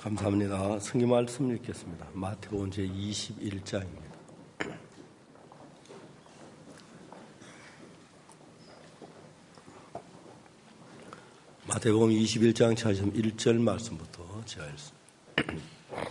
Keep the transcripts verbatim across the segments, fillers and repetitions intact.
감사합니다. 성경 말씀 읽겠습니다. 마태복음 제이십일 장입니다. 마태복음 이십일 장 일 절 말씀부터 제가 읽습니다.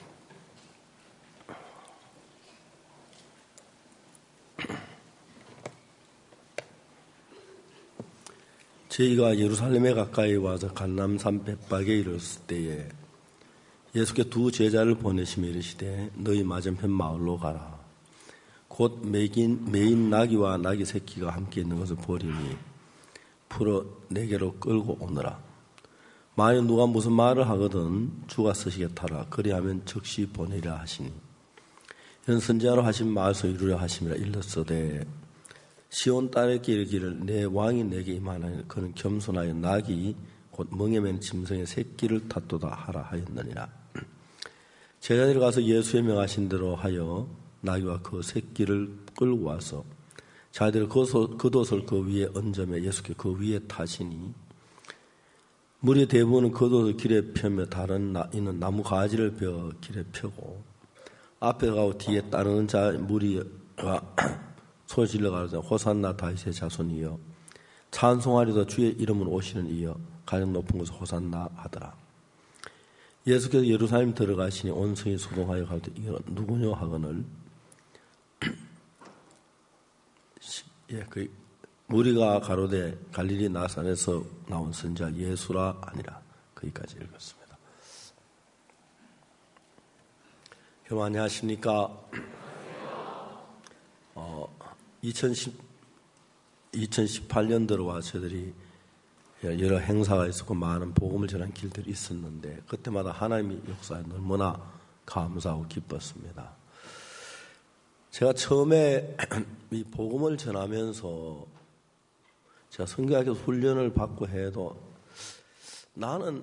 저희가 예루살렘에 가까이 와서 갈람산 벳박에 이르렀을 때에 예수께 두 제자를 보내시며 이르시되 너희 맞은편 마을로 가라. 곧 매긴, 매인 나귀와 나귀 새끼가 함께 있는 것을 보리니 풀어 내게로 끌고 오너라. 만일 누가 무슨 말을 하거든 주가 쓰시겠다라. 그리하면 즉시 보내리라 하시니 이런 선지자로 하신 말씀을 이루려 하심이라. 일렀으되 시온 딸에게 이르기를 내 왕이 내게 임하나니 그는 겸손하여 나귀 곧 멍에 맨 짐승의 새끼를 탔도다 하라 하였느니라. 제자들이 가서 예수의 명하신 대로 하여 나귀와 그 새끼를 끌고 와서 자기들이 겉옷을 그 위에 얹으며 예수께 그 위에 타시니 무리의 대부분은 겉옷을 길에 펴며 다른 나, 이는 나무 가지를 베어 길에 펴고 앞에 가고 뒤에 따르는 자 무리가 소리 질러 가로되 호산나 다윗의 자손이여 찬송하리다 주의 이름으로 오시는 이여 가장 높은 곳에 호산나 하더라. 예수께서 예루살렘 들어가시니 온 성이 소동하여 가로되 이거 누구냐 하거늘 예, 그 무리가 가로되 갈릴리 나사렛에서 나온 선지자 예수라 아니라. 거기까지 읽었습니다. 여러분 안녕하십니까? 어, 이천십팔 년 들어와 저희들이 여러 행사가 있었고 많은 복음을 전한 길들이 있었는데 그때마다 하나님의 역사에 너무나 감사하고 기뻤습니다. 제가 처음에 이 복음을 전하면서 제가 선교학교 훈련을 받고 해도 나는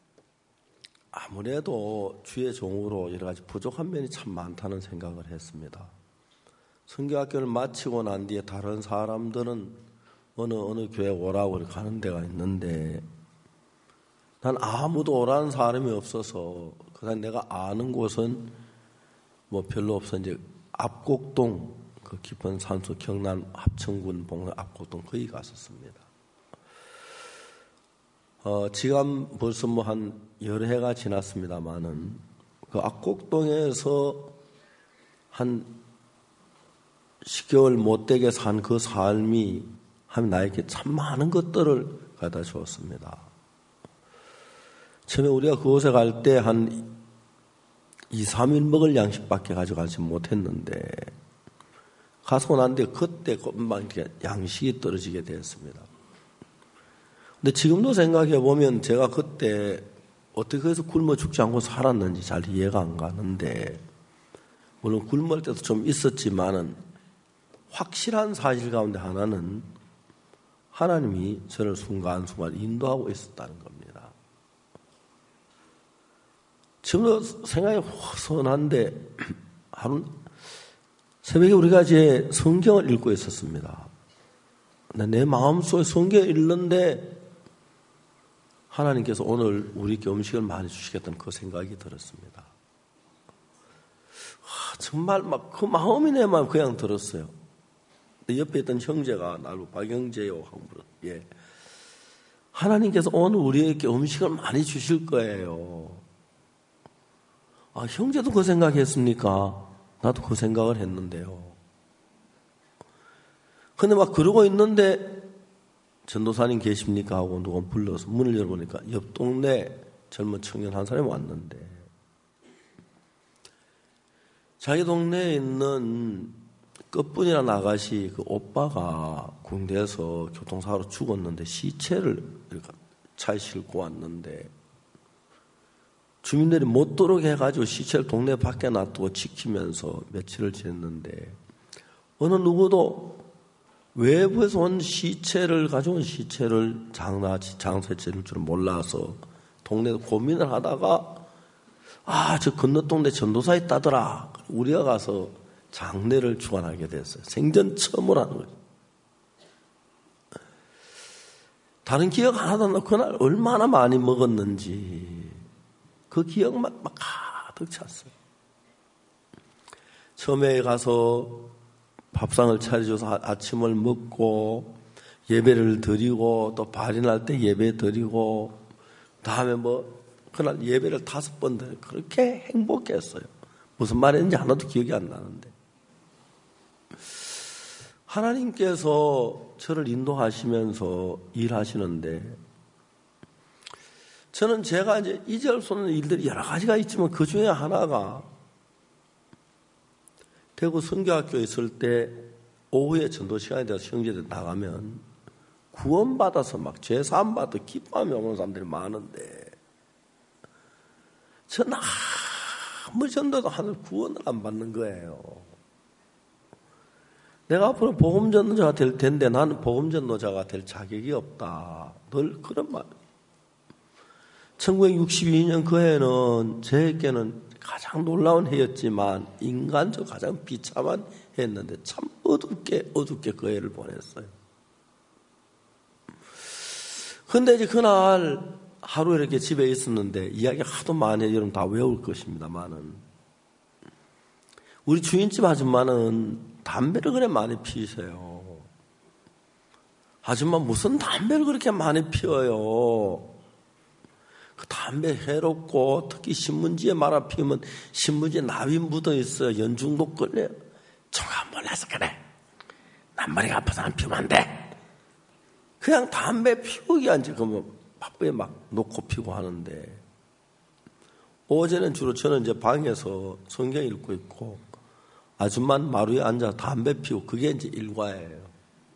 아무래도 주의 종으로 여러 가지 부족한 면이 참 많다는 생각을 했습니다. 선교학교를 마치고 난 뒤에 다른 사람들은 어느 어느 교회 오라고 가는 데가 있는데 난 아무도 오라는 사람이 없어서 그다음 내가 아는 곳은 뭐 별로 없어. 이제 압곡동 그 깊은 산속 경남 합천군 봉 압곡동 거기 갔었습니다. 어, 지금 벌써 뭐 한 여러 해가 지났습니다만은 그 압곡동에서 한 십 개월 못되게 산 그 삶이 하면 나에게 참 많은 것들을 갖다 주었습니다. 처음에 우리가 그곳에 갈 때 한 이, 삼 일 먹을 양식밖에 가져가지 못했는데 가서 난 뒤에 그때 금방 이렇게 양식이 떨어지게 되었습니다. 근데 지금도 생각해 보면 제가 그때 어떻게 해서 굶어 죽지 않고 살았는지 잘 이해가 안 가는데 물론 굶을 때도 좀 있었지만은 확실한 사실 가운데 하나는 하나님이 저를 순간순간 인도하고 있었다는 겁니다. 지금도 생각이 허선한데 하루 새벽에 우리가 이제 성경을 읽고 있었습니다. 내 마음속에 성경을 읽는데 하나님께서 오늘 우리에게 음식을 많이 주시겠다는 그 생각이 들었습니다. 아, 정말 막 그 마음이 내 마음 그냥 들었어요. 옆에 있던 형제가 나를 박영재요 하고 물었. 예. 하나님께서 오늘 우리에게 음식을 많이 주실 거예요. 아, 형제도 그 생각했습니까? 나도 그 생각을 했는데요. 근데 막 그러고 있는데 전도사님 계십니까? 하고 누가 불러서 문을 열어보니까 옆 동네 젊은 청년 한 사람이 왔는데 자기 동네에 있는 끝분이라는 아가씨 그 오빠가 군대에서 교통사고로 죽었는데 시체를 차에 싣고 왔는데 주민들이 못 들어오게 해가지고 시체를 동네 밖에 놔두고 지키면서 며칠을 지냈는데 어느 누구도 외부에서 온 시체를 가져온 시체를 장나, 장소에 지를 줄 몰라서 동네에서 고민을 하다가 아, 저 건너 동네 전도사 있다더라. 우리가 가서 장례를 주관하게 됐어요. 생전 처음으로 하는 거죠. 다른 기억 하나도 안 나고 그날 얼마나 많이 먹었는지 그 기억만 막 가득 찼어요. 처음에 가서 밥상을 차려줘서 아침을 먹고 예배를 드리고 또 발인할 때 예배 드리고 다음에 뭐 그날 예배를 다섯 번 드리고 그렇게 행복했어요. 무슨 말인지 하나도 기억이 안 나는데 하나님께서 저를 인도하시면서 일하시는데 저는 제가 이제 잊을 수 없는 일들이 여러 가지가 있지만 그 중에 하나가 대구 선교학교에 있을 때 오후에 전도 시간에 대해서 형제들 나가면 구원받아서 막 죄사함 받아 기뻐하며 오는 사람들이 많은데 저는 아무리 전도도 하늘 구원을 안 받는 거예요. 내가 앞으로 복음전도자가 될 텐데 나는 복음전도자가 될 자격이 없다. 늘 그런 말. 천구백육십이 년 그 해는 저에게는 가장 놀라운 해였지만 인간적 가장 비참한 해였는데 참 어둡게 어둡게 그 해를 보냈어요. 근데 이제 그날 하루 이렇게 집에 있었는데 이야기 하도 많이 여러분 다 외울 것입니다만은 우리 주인집 아줌마는 담배를 그래 많이 피우세요. 아줌마 무슨 담배를 그렇게 많이 피워요. 그 담배 해롭고 특히 신문지에 말아 피우면 신문지에 나비 묻어 있어요. 연중독 걸려요. 저가 몰라서 그래. 난 머리가 아파서 안 피우면 안 돼. 그냥 담배 피우기 앉지 그러면 바쁘게 막 놓고 피우고 하는데 어제는 주로 저는 이제 방에서 성경 읽고 있고 아줌마는 마루에 앉아 담배 피우고 그게 이제 일과예요.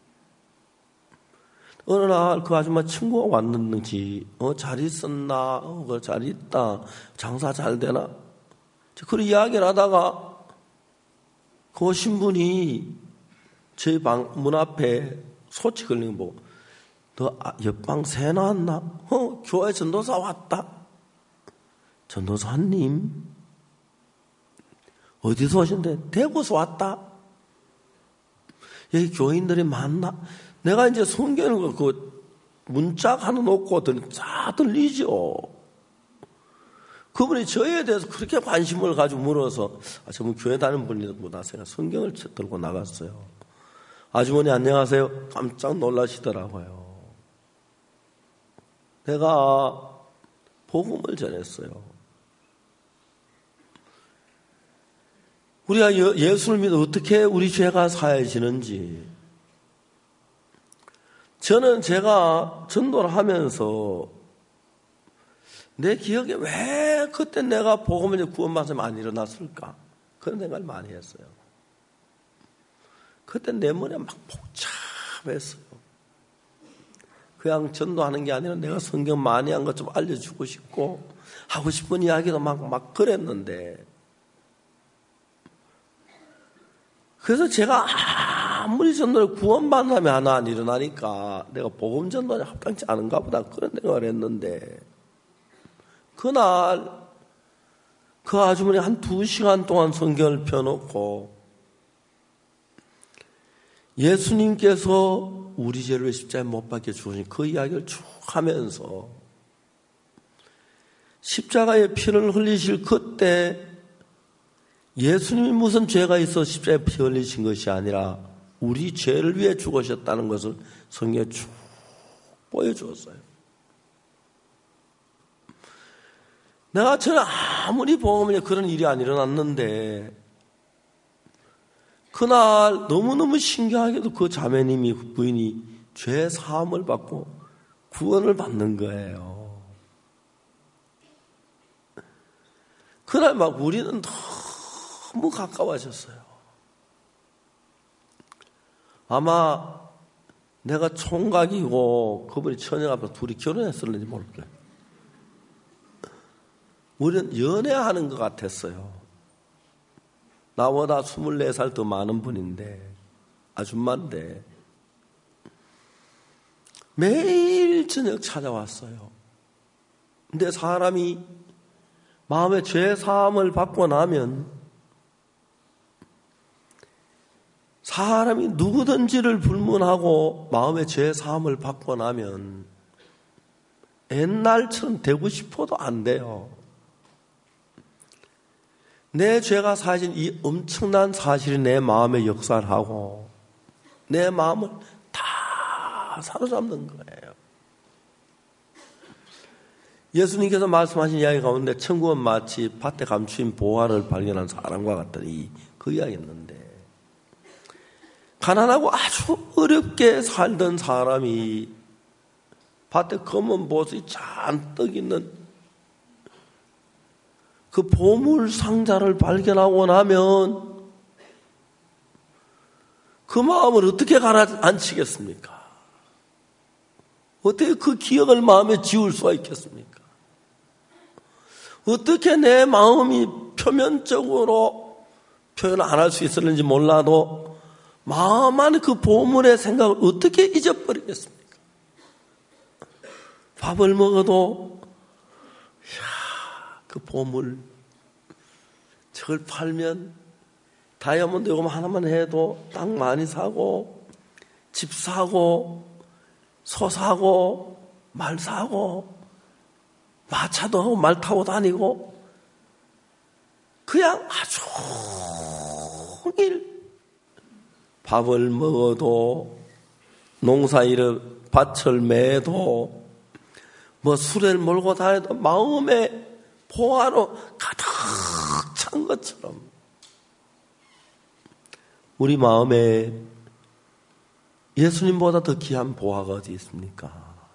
어느 날 그 아줌마 친구가 왔는지 어, 잘 있었나? 어, 잘 있다. 장사 잘 되나? 그런 이야기를 하다가 그 신분이 저희 방 문 앞에 소치 걸린 거 보고 너 옆방 새 나왔나? 어, 교회 전도사 왔다. 전도사님 어디서 오신대? 대구에서 왔다. 여기 교인들이 많나? 내가 이제 성경을 그 문짝 하나 놓고 다 들리죠. 그분이 저에 대해서 그렇게 관심을 가지고 물어서 아, 저분 교회 다니는 분이구나 생각 성경을 들고 나갔어요. 아주머니 안녕하세요. 깜짝 놀라시더라고요. 내가 복음을 전했어요. 우리가 예수를 믿어 어떻게 우리 죄가 사해지는지 저는 제가 전도를 하면서 내 기억에 왜 그때 내가 복음을 구원받으면 안 일어났을까? 그런 생각을 많이 했어요. 그때 내 머리가 막 복잡했어요. 그냥 전도하는 게 아니라 내가 성경 많이 한 것 좀 알려주고 싶고 하고 싶은 이야기도 막, 막 그랬는데 그래서 제가 아무리 전도를 구원받으면 하나 안 일어나니까 내가 복음 전도에 합당치 않은가 보다 그런 생각을 했는데 그날 그 아주머니 한 두 시간 동안 성경을 펴놓고 예수님께서 우리 죄를 십자가에 못 박혀 죽으신 그 이야기를 쭉 하면서 십자가의 피를 흘리실 그때 예수님이 무슨 죄가 있어 십자가에 피 흘리신 것이 아니라 우리 죄를 위해 죽으셨다는 것을 성경에 쭉 보여주었어요. 내가 저는 아무리 보면 그런 일이 안 일어났는데 그날 너무너무 신기하게도 그 자매님이 부인이 죄 사함을 받고 구원을 받는 거예요. 그날 막 우리는 너무 가까워졌어요. 아마 내가 총각이고 그분이 처녀가 둘이 결혼했을는지 모를게요. 우리는 연애하는 것 같았어요. 나보다 스물네 살 더 많은 분인데 아줌마인데 매일 저녁 찾아왔어요. 근데 사람이 마음에 죄 사함을 받고 나면 사람이 누구든지를 불문하고 마음의 죄 사함을 받고 나면 옛날처럼 되고 싶어도 안 돼요. 내 죄가 사실 이 엄청난 사실이 내 마음에 역사를 하고 내 마음을 다 사로잡는 거예요. 예수님께서 말씀하신 이야기 가운데 천국은 마치 밭에 감추인 보화를 발견한 사람과 같더니 그 이야기였는데, 가난하고 아주 어렵게 살던 사람이 밭에 검은 보석이 잔뜩 있는 그 보물 상자를 발견하고 나면 그 마음을 어떻게 가라앉히겠습니까? 어떻게 그 기억을 마음에 지울 수가 있겠습니까? 어떻게 내 마음이 표면적으로 표현 안 할 수 있었는지 몰라도 마음 안에 그 보물의 생각을 어떻게 잊어버리겠습니까? 밥을 먹어도 이야, 그 보물 저걸 팔면 다이아몬드 요금 하나만 해도 땅 많이 사고 집 사고 소 사고 말 사고 마차도 하고 말 타고 다니고 그냥 아주 종일 밥을 먹어도 농사일을 밭을 매도 뭐 수레를 몰고 다녀도 마음에 보화로 가득 찬 것처럼 우리 마음에 예수님보다 더 귀한 보화가 어디 있습니까?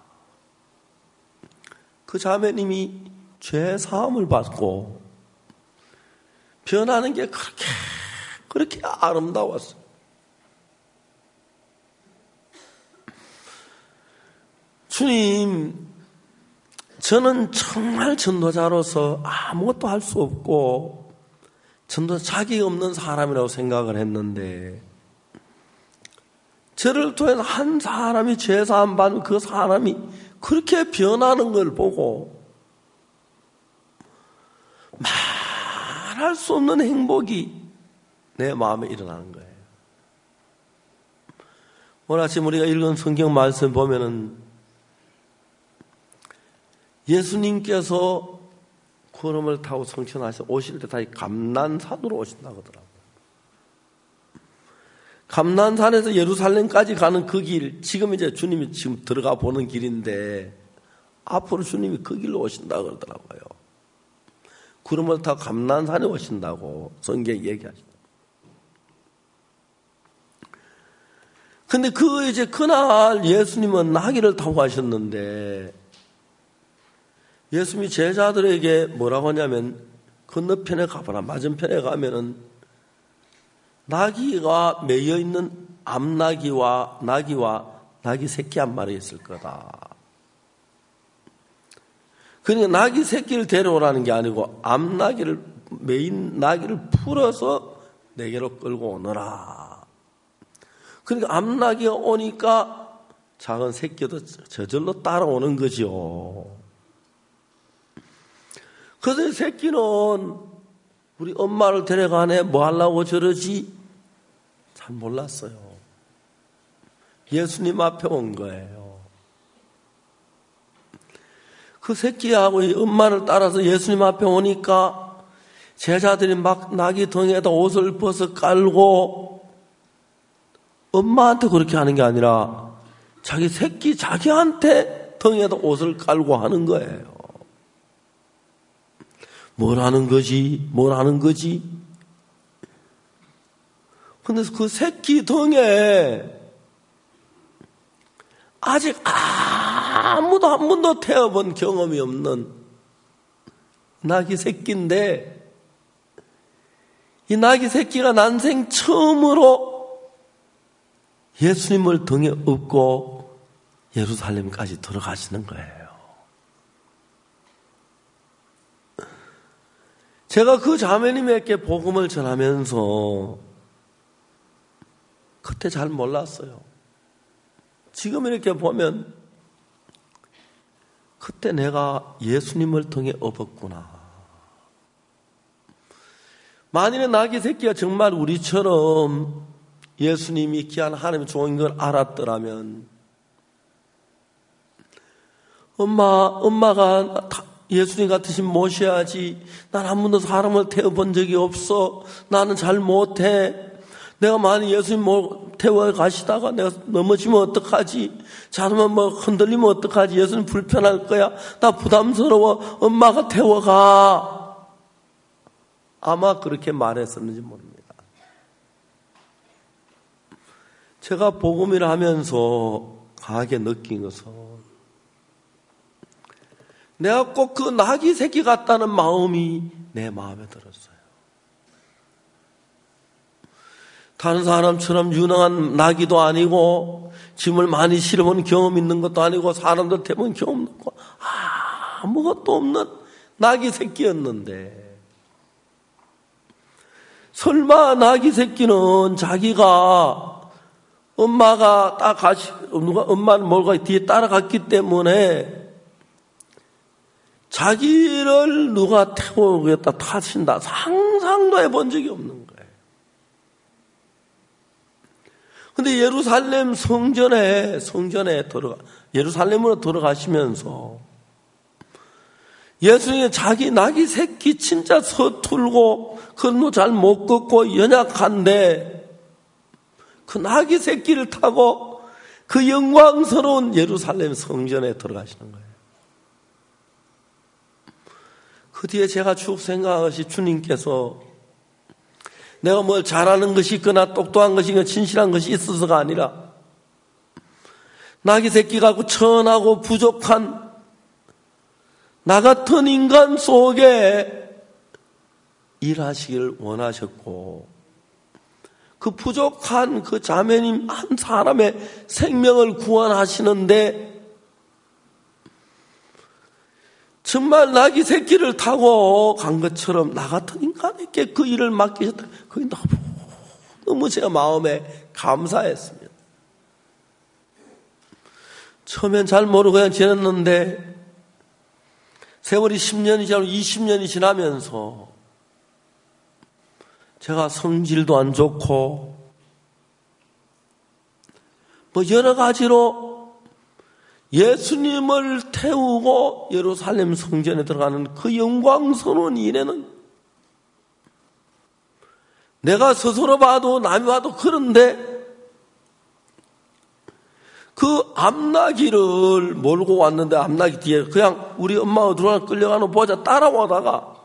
그 자매님이 죄 사함을 받고 변하는 게 그렇게 그렇게 아름다웠어요. 주님, 저는 정말 전도자로서 아무것도 할 수 없고 전도자 자격이 없는 사람이라고 생각을 했는데 저를 통해서 한 사람이 죄사함 받는 그 사람이 그렇게 변하는 걸 보고 말할 수 없는 행복이 내 마음에 일어나는 거예요. 오늘 아침 우리가 읽은 성경 말씀 보면은 예수님께서 구름을 타고 성천하셔 오실 때 다시 감난산으로 오신다고 하더라고요. 감난산에서 예루살렘까지 가는 그 길, 지금 이제 주님이 지금 들어가 보는 길인데 앞으로 주님이 그 길로 오신다고 그러더라고요. 구름을 타고 감난산에 오신다고 성경이 얘기하시죠. 근데 그 이제 그날 예수님은 나귀를 타고 가셨는데 예수님이 제자들에게 뭐라고 하냐면 건너편에 가보라. 맞은편에 가면은 나귀가 매여 있는 암나귀와 나귀와 나귀 새끼 한 마리 있을 거다. 그러니까 나귀 새끼를 데려오라는 게 아니고 암나귀를 매인 나귀를 풀어서 내게로 끌고 오너라. 그러니까 암나귀가 오니까 작은 새끼도 저절로 따라오는 거죠. 그래서 새끼는 우리 엄마를 데려가네 뭐 하려고 저러지? 잘 몰랐어요. 예수님 앞에 온 거예요. 그 새끼하고 엄마를 따라서 예수님 앞에 오니까 제자들이 막 나귀 등에다 옷을 벗어 깔고 엄마한테 그렇게 하는 게 아니라 자기 새끼 자기한테 등에다 옷을 깔고 하는 거예요. 뭘 하는 거지? 뭘 하는 거지? 근데 그 새끼 등에 아직 아무도 한 번도 태워본 경험이 없는 나귀 새끼인데 이 나귀 새끼가 난생 처음으로 예수님을 등에 업고 예루살렘까지 들어가시는 거예요. 제가 그 자매님에게 복음을 전하면서 그때 잘 몰랐어요. 지금 이렇게 보면 그때 내가 예수님을 통해 업었구나. 만일에 나귀 새끼가 정말 우리처럼 예수님이 귀한 하나님의 종인 걸 알았더라면 엄마, 엄마가 예수님 같으신 모셔야지. 난 한 번도 사람을 태워본 적이 없어. 나는 잘 못해. 내가 만약 예수님 태워 가시다가 내가 넘어지면 어떡하지? 잘하면 뭐 흔들리면 어떡하지? 예수님 불편할 거야. 나 부담스러워. 엄마가 태워가. 아마 그렇게 말했었는지 모릅니다. 제가 복음을 하면서 강하게 느낀 것은 내가 꼭 그 낙이 새끼 같다는 마음이 내 마음에 들었어요. 다른 사람처럼 유능한 나귀도 아니고 짐을 많이 실어본 경험 있는 것도 아니고 사람들 태본 경험 없고 아무것도 없는 나귀 새끼였는데 설마 나귀 새끼는 자기가 엄마가 딱 가시 누가 엄마는 뭘가 뒤에 따라갔기 때문에 자기를 누가 태우겠다 타신다 상상도 해본 적이 없는 거예요. 근데 예루살렘 성전에 성전에 들어가 예루살렘으로 들어가시면서 예수님이 자기 나귀 새끼 진짜 서툴고 그놈도 잘 못 걷고 연약한데 그 나귀 새끼를 타고 그 영광스러운 예루살렘 성전에 들어가시는 거예요. 그 뒤에 제가 쭉 생각한 것이 주님께서 내가 뭘 잘하는 것이 있거나 똑똑한 것이 있거나 진실한 것이 있어서가 아니라 나귀 새끼 갖고 천하고 부족한 나 같은 인간 속에 일하시기를 원하셨고 그 부족한 그 자매님 한 사람의 생명을 구원하시는데 정말 나귀 새끼를 타고 간 것처럼 나 같은 인간에게 그 일을 맡기셨다. 그게 너무, 너무 제가 마음에 감사했습니다. 처음엔 잘 모르고 그냥 지냈는데 세월이 십 년이 지나고 이십 년이 지나면서 제가 성질도 안 좋고 뭐 여러 가지로 예수님을 태우고 예루살렘 성전에 들어가는 그 영광스러운 일에는 내가 스스로 봐도 남이 봐도 그런데 그 암나귀를 몰고 왔는데 암나귀 뒤에 그냥 우리 엄마가 들어가 끌려가는 보자 따라오다가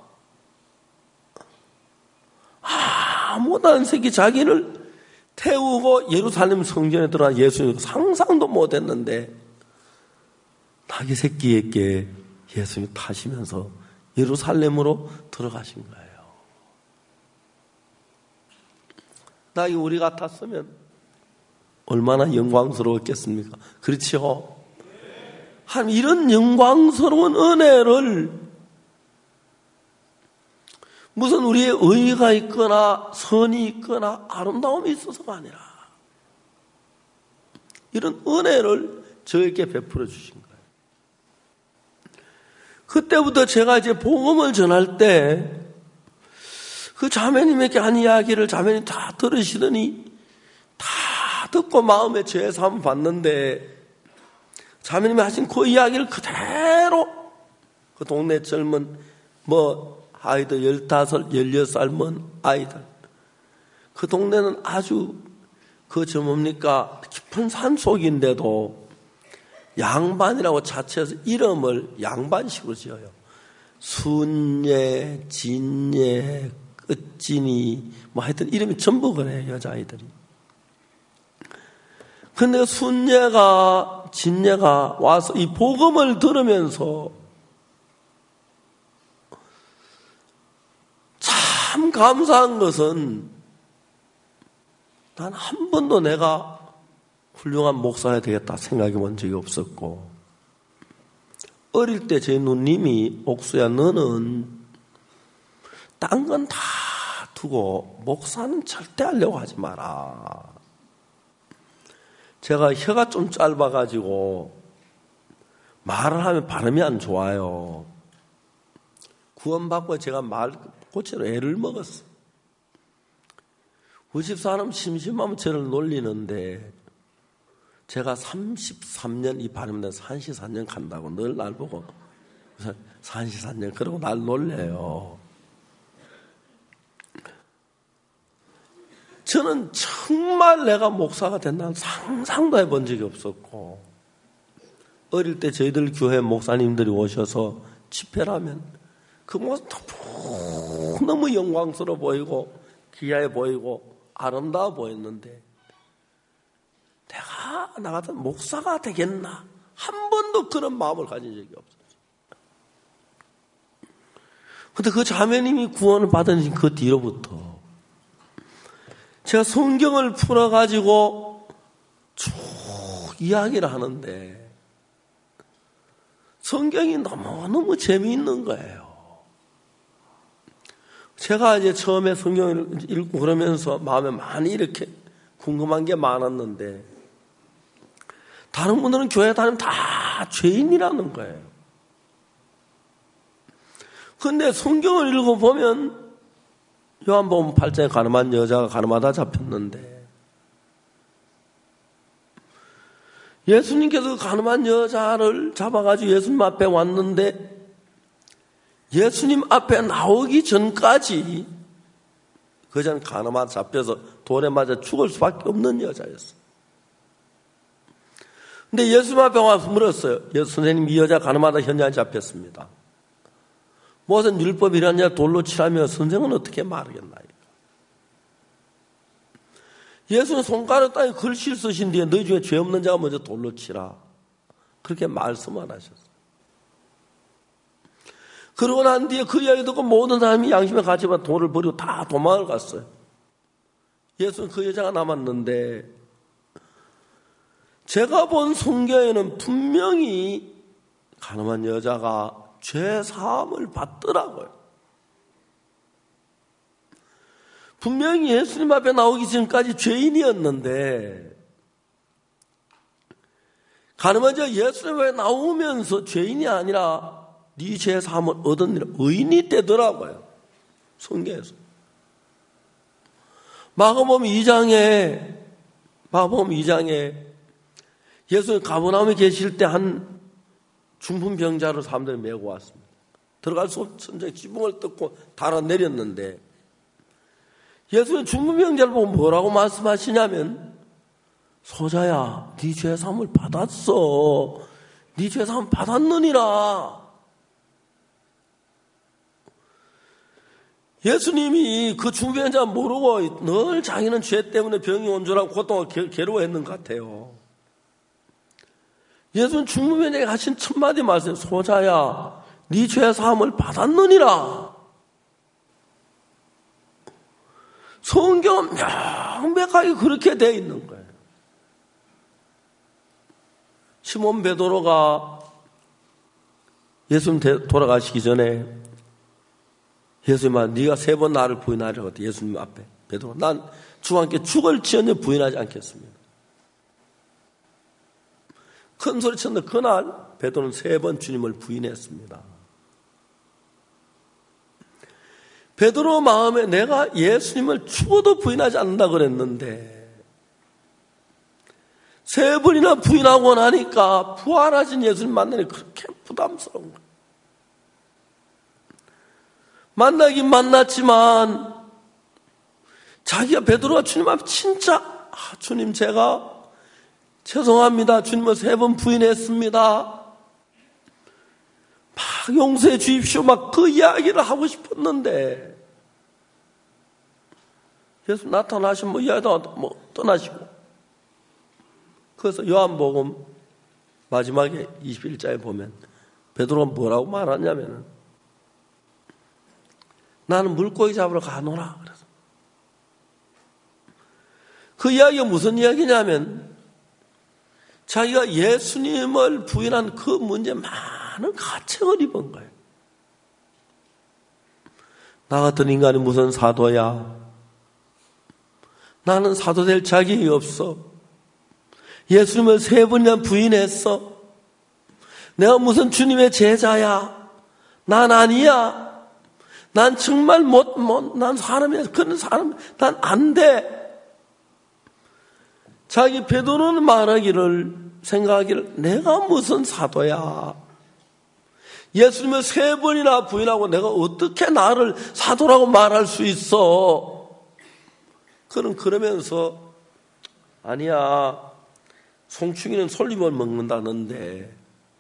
아무도 안 새끼 자기를 태우고 예루살렘 성전에 들어간 예수님 상상도 못했는데 나귀 새끼에게 예수님이 타시면서 예루살렘으로 들어가신 거예요. 나귀 우리 같았으면 얼마나 영광스러웠겠습니까? 그렇죠? 한 이런 영광스러운 은혜를 무슨 우리의 의의가 있거나 선이 있거나 아름다움이 있어서가 아니라 이런 은혜를 저에게 베풀어 주신 거예요. 그때부터 제가 이제 복음을 전할 때 그 자매님에게 한 이야기를 자매님 다 들으시더니 다 듣고 마음에 죄삼 받는데 자매님이 하신 그 이야기를 그대로 그 동네 젊은 뭐 아이들 열다섯, 열여섯 살 먼 아이들 그 동네는 아주 그 저 뭡니까 깊은 산 속인데도 양반이라고 자체에서 이름을 양반식으로 지어요. 순예, 진예, 끝진이 뭐 하여튼 이름이 전부 그래요. 여자아이들이. 근데 순예가 진예가 와서 이 복음을 들으면서 참 감사한 것은 난 한 번도 내가 훌륭한 목사가 되겠다 생각해 본 적이 없었고 어릴 때 제 누님이 옥수야 너는 딴 건 다 두고 목사는 절대 하려고 하지 마라. 제가 혀가 좀 짧아가지고 말을 하면 발음이 안 좋아요. 구원받고 제가 말 고치러 애를 먹었어요. 우리 집 사람 심심하면 저를 놀리는데 제가 삼십삼 년 이 발음에서 삼십사 년 간다고 늘 날 보고 산시산년 그러고 날 놀려요. 저는 정말 내가 목사가 된다는 상상도 해본 적이 없었고, 어릴 때 저희들 교회 목사님들이 오셔서 집회를 하면 그 모습 너무 영광스러워 보이고 귀해 보이고 아름다워 보였는데, 내가 나 같은 목사가 되겠나 한 번도 그런 마음을 가진 적이 없었어요. 그런데 그 자매님이 구원을 받은 그 뒤로부터 제가 성경을 풀어가지고 쭉 이야기를 하는데 성경이 너무너무 재미있는 거예요. 제가 이제 처음에 성경을 읽고 그러면서 마음에 많이 이렇게 궁금한 게 많았는데, 다른 분들은 교회 다니면 다 죄인이라는 거예요. 그런데 성경을 읽어보면 요한복음 팔 장에 가늠한 여자가 가늠하다 잡혔는데, 예수님께서 가늠한 여자를 잡아가지고 예수님 앞에 왔는데, 예수님 앞에 나오기 전까지 그 전 가늠하다 잡혀서 돌에 맞아 죽을 수밖에 없는 여자였어요. 근데 예수님 앞에 와서 물었어요. 선생님, 이 여자 가늠하다 현장에 잡혔습니다. 무슨 율법이라냐 돌로 치라며 선생은 어떻게 말하겠나요? 예수는 손가락 따위 글씨를 쓰신 뒤에 너희 중에 죄 없는 자가 먼저 돌로 치라, 그렇게 말씀을 하셨어요. 그러고 난 뒤에 그 이야기 듣고 모든 사람이 양심에 갇히면 돌을 버리고 다 도망을 갔어요. 예수는 그 여자가 남았는데, 제가 본 성경에는 분명히 가늠한 여자가 죄 사함을 받더라고요. 분명히 예수님 앞에 나오기 전까지 죄인이었는데, 가늠한 여자가 예수님 앞에 나오면서 죄인이 아니라 네 죄 사함을 얻었느라 의인이 되더라고요. 성경에서. 마가복음 이 장에 마가복음 이 장에 예수님 가버나움에 계실 때 한 중풍병자를 사람들이 메고 왔습니다. 들어갈 수 없는 천장에 지붕을 뜯고 달아내렸는데, 예수님 중풍병자를 보고 뭐라고 말씀하시냐면, 소자야, 네 죄 사함을 받았어. 네 죄 사함 받았느니라. 예수님이 그 중풍병자 모르고 늘 자기는 죄 때문에 병이 온 줄 알고 고통을 괴로워했는 것 같아요. 예수는 중풍병자에게 하신 첫 마디 말씀, 소자야, 네 죄 사함을 받았느니라. 성경은 명백하게 그렇게 되어 있는 거예요. 시몬 베드로가 예수님 돌아가시기 전에 예수님아, 네가 세 번 나를 부인하려고 했대. 예수님 앞에 베드로, 난 주와 함께 죽을지언정 부인하지 않겠습니다. 큰 소리 쳤는데 그날 베드로는 세 번 주님을 부인했습니다. 베드로 마음에 내가 예수님을 죽어도 부인하지 않는다 그랬는데, 세 번이나 부인하고 나니까 부활하신 예수님 만나니 그렇게 부담스러운 거예요. 만나긴 만났지만 자기가 베드로가 주님 앞에 진짜, 아, 주님 제가 죄송합니다, 주님을 세 번 부인했습니다, 막 용서해 주십시오, 막 그 이야기를 하고 싶었는데, 예수 나타나시면 뭐 이야기도 뭐 떠나시고. 그래서 요한복음 마지막에 이십일 장에 보면 베드로가 뭐라고 말하냐면은, 나는 물고기 잡으러 가노라. 그래서 그 이야기가 무슨 이야기냐면, 자기가 예수님을 부인한 그 문제에 많은 가책을 입은 거예요. 나 같은 인간이 무슨 사도야. 나는 사도 될 자격이 없어. 예수님을 세 번이나 부인했어. 내가 무슨 주님의 제자야. 난 아니야. 난 정말 못, 못, 난 사람이야. 그런 사람, 난 안 돼. 자기 베드로는 말하기를, 생각하기를, 내가 무슨 사도야. 예수님을 세 번이나 부인하고 내가 어떻게 나를 사도라고 말할 수 있어? 그는 그러면서 아니야, 송충이는 솔잎을 먹는다는데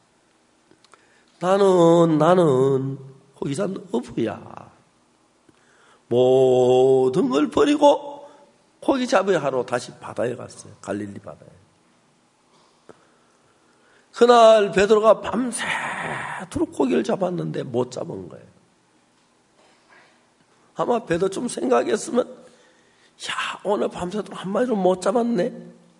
나는 나는 고기 잡는 어부야. 모든 걸 버리고 고기 잡아야 하러 다시 바다에 갔어요. 갈릴리 바다에. 그날 베드로가 밤새도록 고기를 잡았는데 못 잡은 거예요. 아마 베드로 좀 생각했으면 야, 오늘 밤새도록 한 마리를 못 잡았네.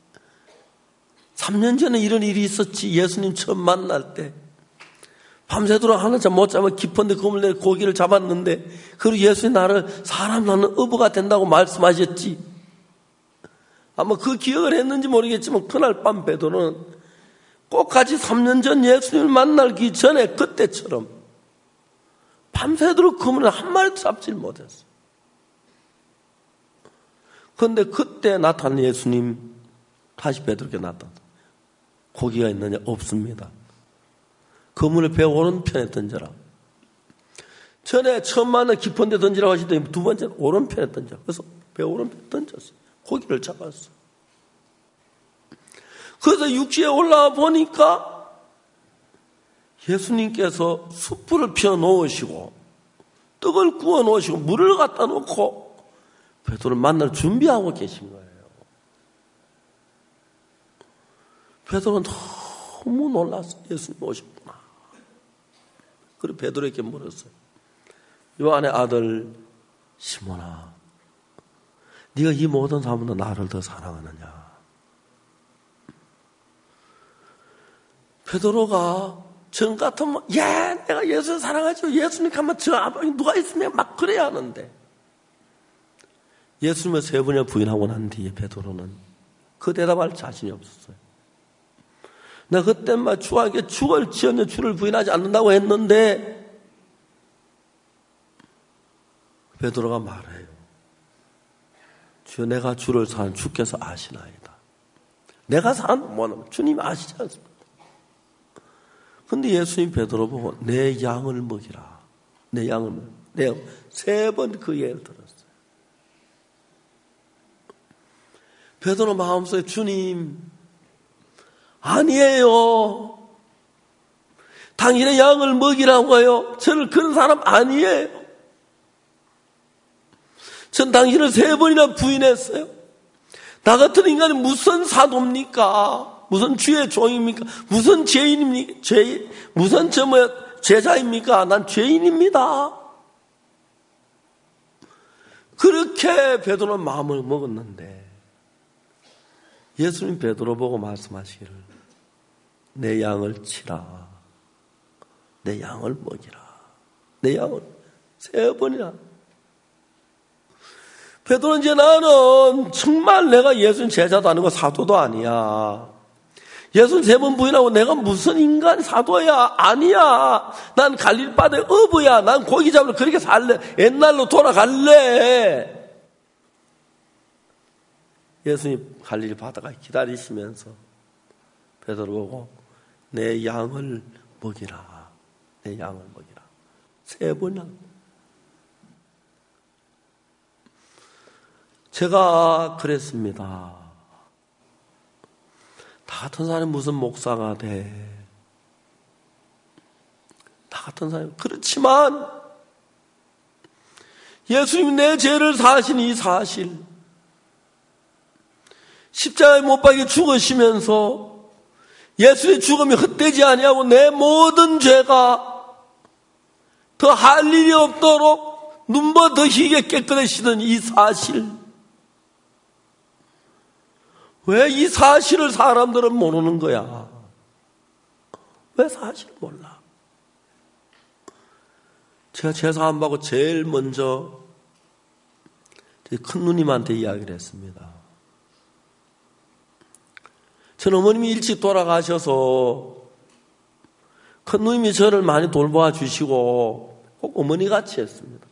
삼 년 전에 이런 일이 있었지. 예수님 처음 만날 때 밤새도록 하나 못 잡아 깊은데 그물 내 고기를 잡았는데, 그리고 예수님 나를 사람 낳는 어부가 된다고 말씀하셨지. 아마 그 기억을 했는지 모르겠지만 그날 밤 베드로는 꼭 같이 삼 년 전 예수님을 만나기 전에 그때처럼 밤새도록 그물을 한 마리도 잡질 못했어요. 그런데 그때 나타난 예수님 다시 베드로에게 나타났다. 고기가 있느냐? 없습니다. 그물을 배 오른편에 던져라. 전에 처음 만나 깊은 데 던지라고 하시더니 두 번째는 오른편에 던져. 그래서 배 오른편에 던졌어요. 고기를 잡았어요. 그래서 육지에 올라와 보니까 예수님께서 숯불을 피워 놓으시고 떡을 구워 놓으시고 물을 갖다 놓고 베드로를 만날 준비하고 계신 거예요. 베드로는 너무 놀랐어요. 예수님 오셨구나. 그리고 베드로에게 물었어요. 요한의 아들 시몬아, 네가 이 모든 사람보다 나를 더 사랑하느냐? 베드로가 전 같으면 예, 내가 예수를 사랑하죠. 예수님 가면 저 앞에 누가 있으면 막 그래야 하는데, 예수님을 세 번이나 부인하고 난 뒤에 베드로는 그 대답할 자신이 없었어요. 나 그때 막 주에게 죽을 지었는 주를 부인하지 않는다고 했는데, 베드로가 말해요. 주여, 내가 주를 사는 주께서 아시나이다. 내가 사는 뭐는 주님이 아시지 않습니까? 근데 예수님 베드로 보고 내 양을 먹이라. 내 양을 먹이라. 내가 세 번 그 예를 들었어요. 베드로 마음속에 주님, 아니에요. 당신의 양을 먹이라고요. 저를 그런 사람 아니에요. 전 당신을 세 번이나 부인했어요. 나 같은 인간이 무슨 사도입니까? 무슨 주의 종입니까? 무슨 죄인입니까? 죄, 무슨 저 뭐 제자입니까? 난 죄인입니다. 그렇게 베드로는 마음을 먹었는데, 예수님 베드로 보고 말씀하시기를 내 양을 치라. 내 양을 먹이라. 내 양을 세 번이나. 베드로는 이제 나는 정말 내가 예수님 제자도 아니고 사도도 아니야. 예수님 세 번 부인하고 내가 무슨 인간 사도야? 아니야. 난 갈릴리 바다의 어부야. 난 고기 잡으러 그렇게 살래. 옛날로 돌아갈래. 예수님 갈릴리 바다가 기다리시면서 베드로 보고 내 양을 먹이라. 내 양을 먹이라. 세 번이나. 제가 그랬습니다. 다 같은 사람이 무슨 목사가 돼. 다 같은 사람이. 그렇지만 예수님이 내 죄를 사신 이 사실, 십자가에 못 박혀 죽으시면서 예수의 죽음이 헛되지 아니하고 내 모든 죄가 더 할 일이 없도록 눈보다 더 희게 깨끗해지던 이 사실, 왜 이 사실을 사람들은 모르는 거야? 왜 사실을 몰라? 제가 제사 안 받고 제일 먼저 큰 누님한테 이야기를 했습니다. 전 어머님이 일찍 돌아가셔서 큰 누님이 저를 많이 돌보아 주시고 꼭 어머니 같이 했습니다.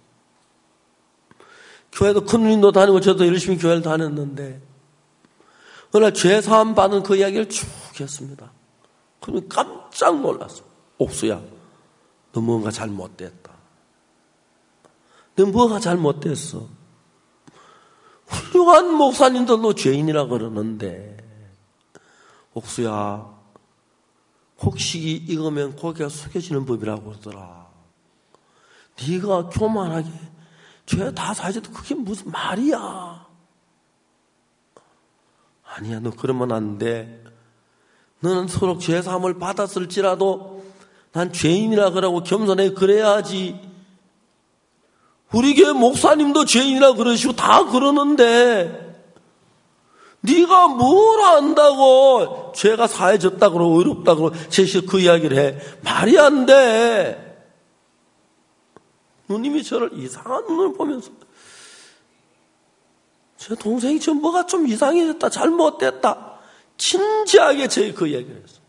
교회도 큰 누님도 다니고 저도 열심히 교회를 다녔는데, 어느 날 죄사함 받은 그 이야기를 쭉 했습니다. 그러면 깜짝 놀랐어. 옥수야, 너 뭔가 잘못됐다. 너 뭐가 잘못됐어? 훌륭한 목사님들도 죄인이라 그러는데, 옥수야, 혹시 익으면 고개가 숙여지는 법이라고 그러더라. 네가 교만하게 죄 다 사해도 그게 무슨 말이야? 아니야, 너 그러면 안 돼. 너는 서로 죄사함을 받았을지라도 난 죄인이라 그러고 겸손하게 그래야지. 우리 교회 목사님도 죄인이라 그러시고 다 그러는데 네가 뭘 안다고 죄가 사해졌다고 그러고 의롭다고 그러고 제시 그 이야기를 해. 말이 안 돼. 누님이 저를 이상한 눈을 보면서 제 동생이 저 뭐가 좀 이상해졌다, 잘못됐다, 진지하게 저희 그 얘기를 했어.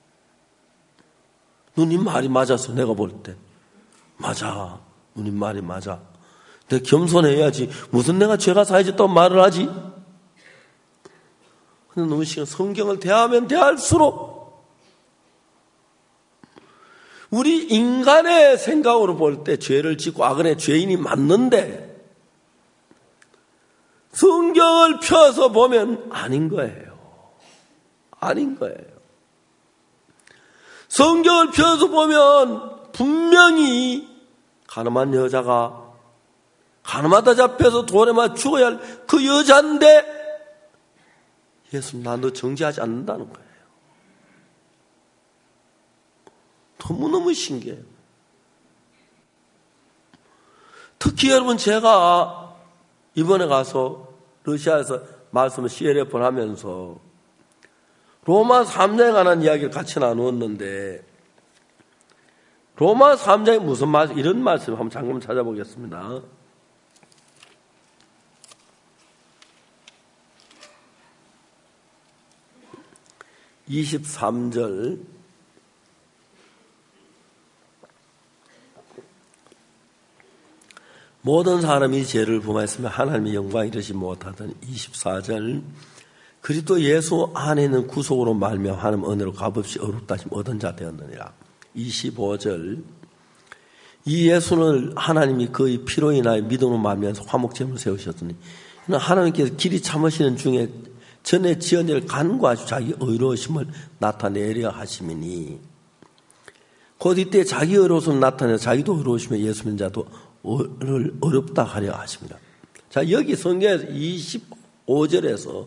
누님 말이 맞았어. 내가 볼 때 맞아. 누님 말이 맞아. 내가 겸손해야지. 무슨 내가 죄가 사해졌다고 말을 하지? 근데 너무 시간 성경을 대하면 대할수록 우리 인간의 생각으로 볼 때 죄를 짓고 악은의 죄인이 맞는데 성경을 펴서 보면 아닌 거예요. 아닌 거예요. 성경을 펴서 보면 분명히 가늠한 여자가 가늠하다 잡혀서 돌에 맞아 죽어야 할 그 여자인데 예수님 나 너 정죄하지 않는다는 거예요. 너무너무 신기해요. 특히 여러분 제가 이번에 가서 러시아에서 말씀을 씨엘에프를 하면서 로마 삼 장에 관한 이야기를 같이 나누었는데 로마 삼 장에 무슨 말, 이런 말씀을 한번 잠깐 찾아보겠습니다. 이십삼 절 모든 사람이 죄를 범하였으면 하나님의 영광 이르지 못하던 이십사 절 그리스도 예수 안에 있는 구속으로 말미암아 하나님 은혜로 값없이 어렵다 하심 얻은 자 되었느니라. 이십오 절 이 예수는 하나님이 그의 피로 인하여 믿음으로 말미암아서 화목제물을 세우셨으니 하나님께서 길이 참으시는 중에 전에 지은 일을 간과하시고 자기 의로우심을 나타내려 하심이니 곧 이때 자기 의로우심을 나타내서 자기도 의로우시며 예수 믿는 자도 어렵다 하려 하십니다. 자, 여기 성경에서 이십오 절에서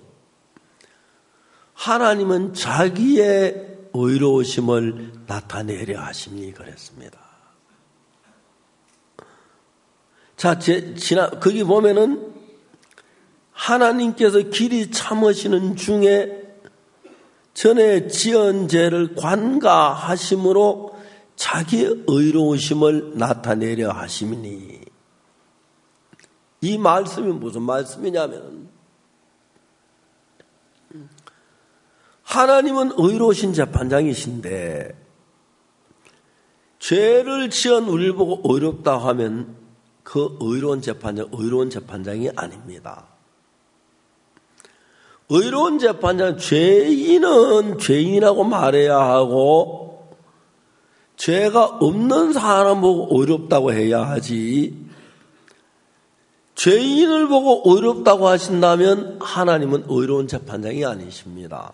하나님은 자기의 의로우심을 나타내려 하심이 그랬습니다. 자, 제, 지나, 거기 보면은 하나님께서 길이 참으시는 중에 전에 지은 죄를 관가하심으로 자기의 의로우심을 나타내려 하심이니 이 말씀이 무슨 말씀이냐면 하나님은 의로우신 재판장이신데 죄를 지은 우리를 보고 의롭다 하면 그 의로운 재판장, 의로운 재판장이 아닙니다. 의로운 재판장, 죄인은 죄인이라고 말해야 하고 죄가 없는 사람 보고 의롭다고 해야 하지 죄인을 보고 의롭다고 하신다면 하나님은 의로운 재판장이 아니십니다.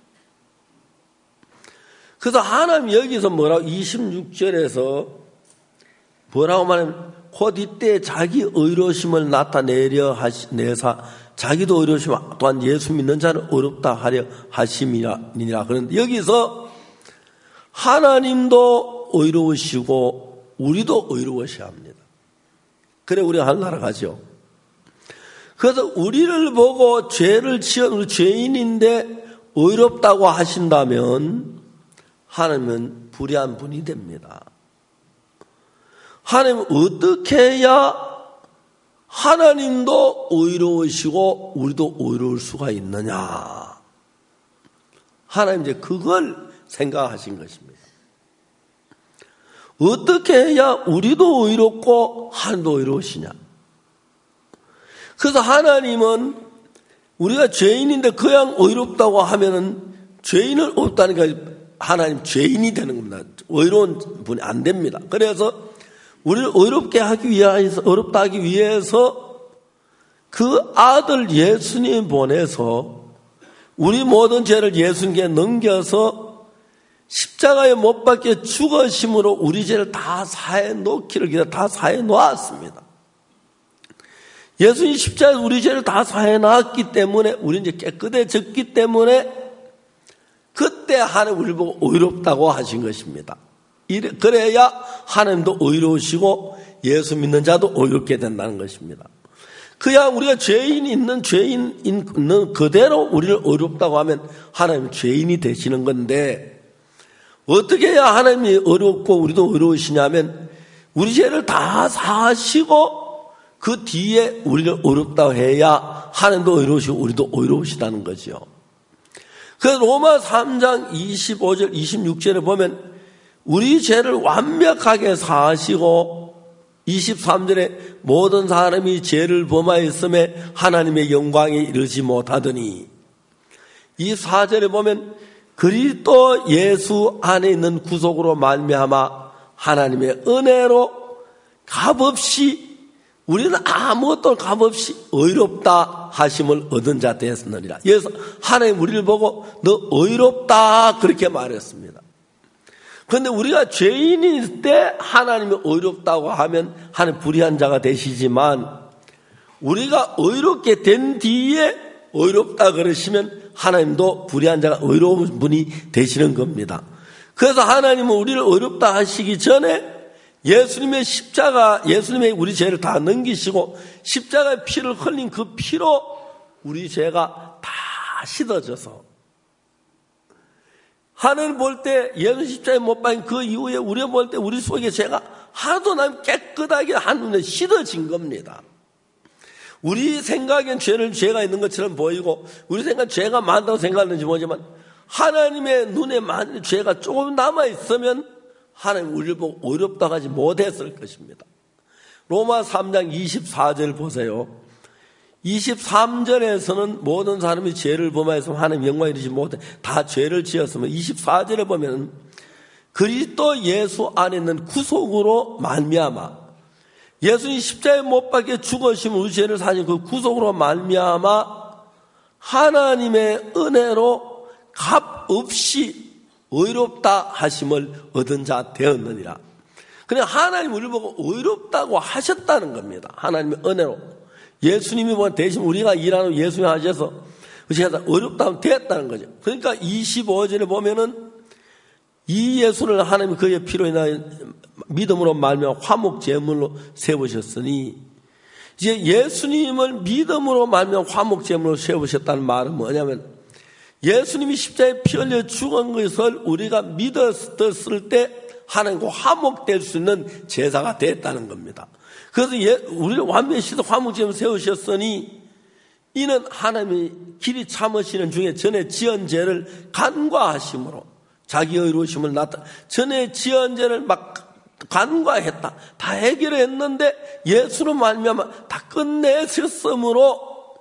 그래서 하나님 여기서 뭐라고 이십육 절에서 뭐라고 말하면 곧 이때 자기 의로우심을 나타내려 하시내사 자기도 의로우심 또한 예수 믿는 자는 의롭다 하려 하심이니라. 그런데 여기서 하나님도 의로우시고 우리도 의로우셔야 합니다. 그래 우리가 하늘나라 가죠. 그래서 우리를 보고 죄를 지은 우리 죄인인데 의롭다고 하신다면 하나님은 불의한 분이 됩니다. 하나님은 어떻게 해야 하나님도 의로우시고 우리도 의로울 수가 있느냐. 하나님 이제 그걸 생각하신 것입니다. 어떻게 해야 우리도 의롭고 하나님도 의로우시냐. 그래서 하나님은 우리가 죄인인데 그냥 의롭다고 하면은 죄인을 없다니까 하나님 죄인이 되는 겁니다. 의로운 분이 안 됩니다. 그래서 우리를 어렵게 하기 위해서, 어렵다 하기 위해서 그 아들 예수님 보내서 우리 모든 죄를 예수님께 넘겨서 십자가에 못 박혀 죽으심으로 우리 죄를 다 사해 놓기를 기다 다 사해 놓았습니다. 예수님 십자가에 우리 죄를 다 사해 놨기 때문에 우리 이제 깨끗해졌기 때문에 그때 하나님 우리를 보고 의롭다고 하신 것입니다. 그래야 하나님도 의로우시고 예수 믿는 자도 의롭게 된다는 것입니다. 그냥 우리가 죄인이 있는 죄인 있는 그대로 우리를 의롭다고 하면 하나님 죄인이 되시는 건데 어떻게 해야 하나님이 의롭고 우리도 의로우시냐면 우리 죄를 다 사하시고 그 뒤에 우리를 의롭다고 해야 하나님도 의로우시고 우리도 의로우시다는 거죠. 그래서 로마 삼 장 이십오 절 이십육 절에 보면 우리 죄를 완벽하게 사하시고 이십삼 절에 모든 사람이 죄를 범하였음에 하나님의 영광에 이르지 못하더니 이 사 절에 보면 그리스도 예수 안에 있는 구속으로 말미암아 하나님의 은혜로 값없이 우리는 아무것도 값없이 의롭다 하심을 얻은 자 되었느니라. 그래서 하나님 우리를 보고 너 의롭다 그렇게 말했습니다. 그런데 우리가 죄인일 때 하나님이 의롭다고 하면 하나님 불의한 자가 되시지만 우리가 의롭게 된 뒤에 의롭다 그러시면 하나님도 불의한 자가 의로운 분이 되시는 겁니다. 그래서 하나님은 우리를 의롭다 하시기 전에 예수님의 십자가, 예수님의 우리 죄를 다 넘기시고 십자가의 피를 흘린 그 피로 우리 죄가 다 씻어져서 하나님 볼 때 예수 십자가에 못 박힌 그 이후에 우리가 볼 때 우리 속에 죄가 하나도 남 깨끗하게 한눈에 씻어진 겁니다. 우리 생각엔 죄를 죄가 있는 것처럼 보이고 우리 생각 죄가 많다고 생각하는지 모르지만 하나님의 눈에 만일 죄가 조금 남아 있으면 하나님 우리를 보고 어렵다고 하지 못했을 것입니다. 로마 삼 장 이십사 절 보세요. 이십삼 절에서는 모든 사람이 죄를 범하였으면 하나님 영광에 이르지 못해 다 죄를 지었으면 이십사 절에 보면 그리스도 예수 안에 있는 구속으로 말미암아 예수님 십자가에 못 박혀 죽으시면 우리 죄를 사신 그 구속으로 말미암아 하나님의 은혜로 값없이 의롭다 하심을 얻은 자 되었느니라. 그냥 하나님 우리를 보고 의롭다고 하셨다는 겁니다. 하나님의 은혜로. 예수님이 뭐 대신 우리가 일하는 예수님 하셔서 우리가 의롭다면 되었다는 거죠. 그러니까 이십오 절에 보면은 이 예수를 하나님이 그의 피로 인하여 믿음으로 말미암아 화목 제물로 세우셨으니 이제 예수님을 믿음으로 말미암아 화목 제물로 세우셨다는 말은 뭐냐면 예수님이 십자가에 피 흘려 죽은 것을 우리가 믿었을 때 하나님과 화목될 수 있는 제사가 됐다는 겁니다. 그래서 예, 우리를 완벽히 화목제물로 세우셨으니 이는 하나님이 길이 참으시는 중에 전에 지은 죄를 간과하심으로 자기 의로우심을 나타 전에 지은 죄를 막 간과했다. 다 해결했는데 예수로 말미암아 다 끝내셨으므로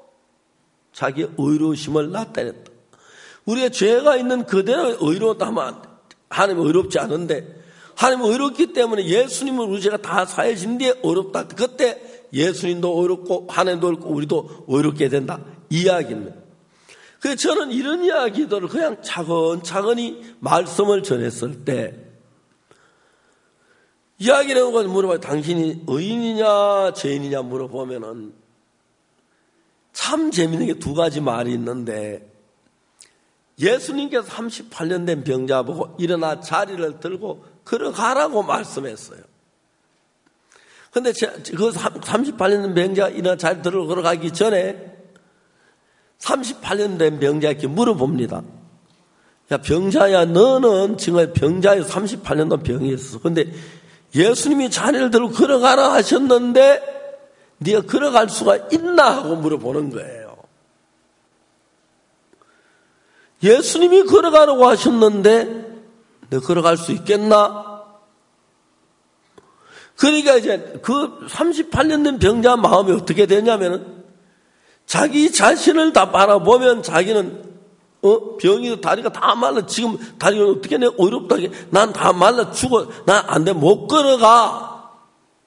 자기 의로우심을 나타냈다. 우리의 죄가 있는 그대로 의롭다 하면 하나님은 의롭지 않은데 하나님은 의롭기 때문에 예수님은 우리 죄가 다 사해진 뒤에 의롭다. 그때 예수님도 의롭고 하나님도 의롭고 우리도 의롭게 된다. 이 이야기입니다. 그래서 저는 이런 이야기들을 그냥 차근차근히 말씀을 전했을 때 이야기를 하고 물어봐요. 당신이 의인이냐 죄인이냐 물어보면은 참 재미있는 게 두 가지 말이 있는데 예수님께서 삼십팔 년 된 병자 보고 일어나 자리를 들고 걸어가라고 말씀했어요. 그런데 그 삼십팔 년 된 병자가 일어나 자리를 들고 걸어가기 전에 삼십팔 년 된 병자에게 물어봅니다. 야, 병자야, 너는 지금 병자에 삼십팔 년 동안 병이 있었어. 그런데 예수님이 자리를 들고 걸어가라 하셨는데 네가 걸어갈 수가 있나 하고 물어보는 거예요. 예수님이 걸어가라고 하셨는데 너 걸어갈 수 있겠나? 그러니까 이제 그 삼십팔 년 된 병자 마음이 어떻게 되냐면은 자기 자신을 다 바라보면 자기는 어 병이 다리가 다 말라 지금 다리가 어떻게 내 어렵다게 난 다 말라 죽어 난 안 돼 못 걸어가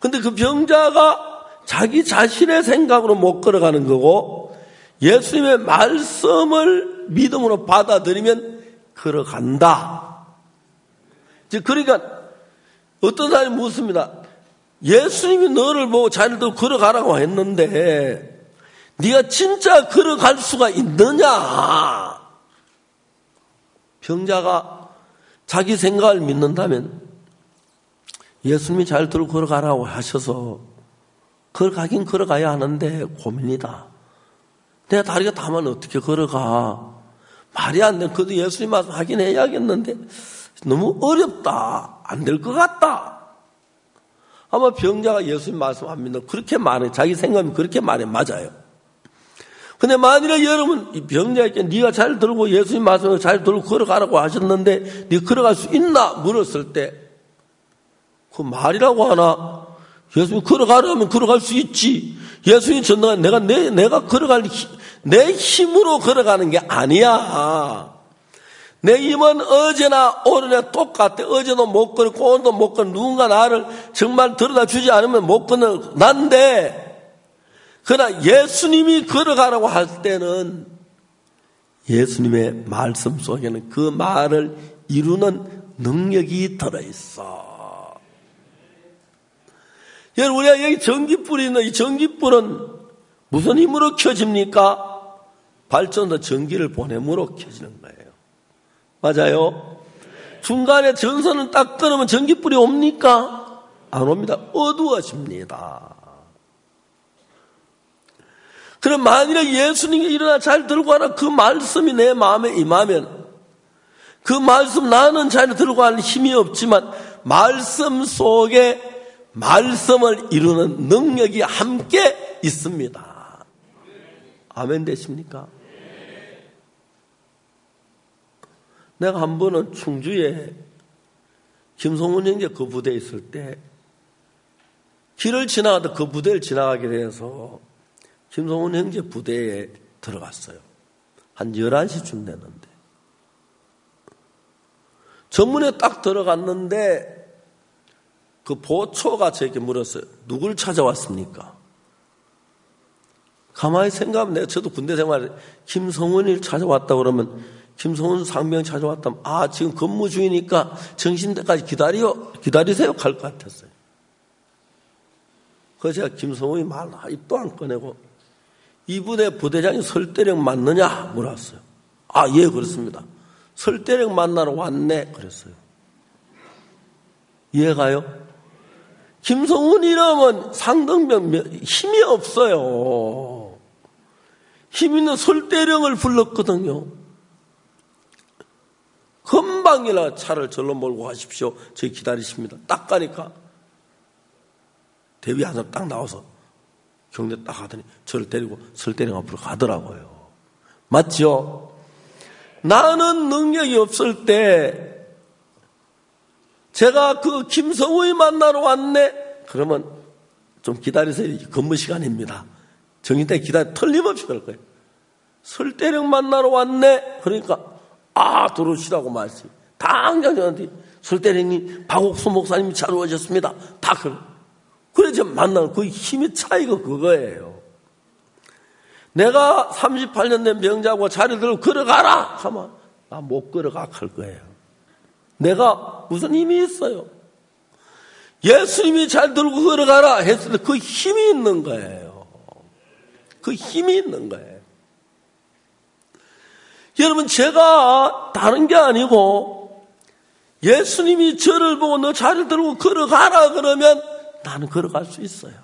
근데 그 병자가 자기 자신의 생각으로 못 걸어가는 거고 예수님의 말씀을 믿음으로 받아들이면 걸어간다. 그러니까 어떤 사람이 묻습니다. 예수님이 너를 보고 자기도 걸어가라고 했는데 네가 진짜 걸어갈 수가 있느냐? 병자가 자기 생각을 믿는다면 예수님이 잘 들고 걸어가라고 하셔서 걸어가긴 걸어가야 하는데 고민이다. 내가 다리가 다면 어떻게 걸어가? 말이 안 돼. 그래도 예수님 말씀 하긴 해야겠는데 너무 어렵다. 안 될 것 같다. 아마 병자가 예수님 말씀 안 믿는 그렇게 말해. 자기 생각이 그렇게 말해. 맞아요. 근데 만일에 여러분 이 병자에게 네가 잘 들고 예수님 말씀을 잘 들고 걸어가라고 하셨는데 네가 걸어갈 수 있나 물었을 때 그 말이라고 하나? 예수님 걸어가라면 걸어갈 수 있지. 예수님 전능한 내가 내, 내가 걸어갈 힘, 내 힘으로 걸어가는 게 아니야. 내 힘은 어제나 오늘이나 똑같아. 어제도 못 걸었고 오늘도 못 걸어. 누군가 나를 정말 들여다 주지 않으면 못 걸어. 난데 그러나 예수님이 걸어가라고 할 때는 예수님의 말씀 속에는 그 말을 이루는 능력이 들어있어. 여러분, 우리가 여기 전기불이 있는 이 전기불은 무슨 힘으로 켜집니까? 발전소 전기를 보냄으로 켜지는 거예요. 맞아요? 중간에 전선을 딱 끊으면 전기불이 옵니까? 안 옵니다. 어두워집니다. 그럼 만일에 예수님이 일어나 잘 들고 가라 그 말씀이 내 마음에 임하면 그 말씀 나는 잘 들고 갈 힘이 없지만 말씀 속에 말씀을 이루는 능력이 함께 있습니다. 아멘 되십니까? 내가 한 번은 충주에 김성훈 형제 그 부대에 있을 때 길을 지나가다 그 부대를 지나가게 돼서 김성훈 형제 부대에 들어갔어요. 한 열한 시쯤 됐는데 전문에 딱 들어갔는데 그 보초가 저에게 물었어요. 누굴 찾아왔습니까? 가만히 생각하면 내가 저도 군대 생활에 김성훈을 찾아왔다 그러면 김성훈 상병 찾아왔다면 아 지금 근무 중이니까 정신대까지 기다려 기다리세요 갈 것 같았어요. 그래서 제가 김성훈이 말 입도 안 꺼내고 이 부대 부대장이 설대령 맞느냐 물었어요. 아 예 그렇습니다. 설대령 만나러 왔네 그랬어요. 이해가요? 김성훈이라면 상등병 힘이 없어요. 힘 있는 설대령을 불렀거든요. 금방이나 차를 절로 몰고 가십시오. 저희 기다리십니다. 딱 가니까 대위 한 사람 딱 나와서 경례 딱 하더니 저를 데리고 설대령 앞으로 가더라고요. 맞죠? 나는 능력이 없을 때 제가 그 김성우이 만나러 왔네? 그러면 좀 기다리세요. 근무 시간입니다. 정인 때 기다려, 틀림없이 그럴 거예요. 설대령 만나러 왔네? 그러니까, 아, 들어오시라고 말씀. 당장 저한테, 설대령님, 박옥수 목사님이 잘 오셨습니다. 다 그래. 그래, 저 만나는 그 힘의 차이가 그거예요. 내가 삼십팔 년 된 병자고 자리 들고 걸어가라! 하면, 나 못 걸어가, 할 거예요. 내가 무슨 힘이 있어요? 예수님이 잘 들고 걸어가라 했을 때 그 힘이 있는 거예요. 그 힘이 있는 거예요. 여러분 제가 다른 게 아니고 예수님이 저를 보고 너 잘 들고 걸어가라 그러면 나는 걸어갈 수 있어요.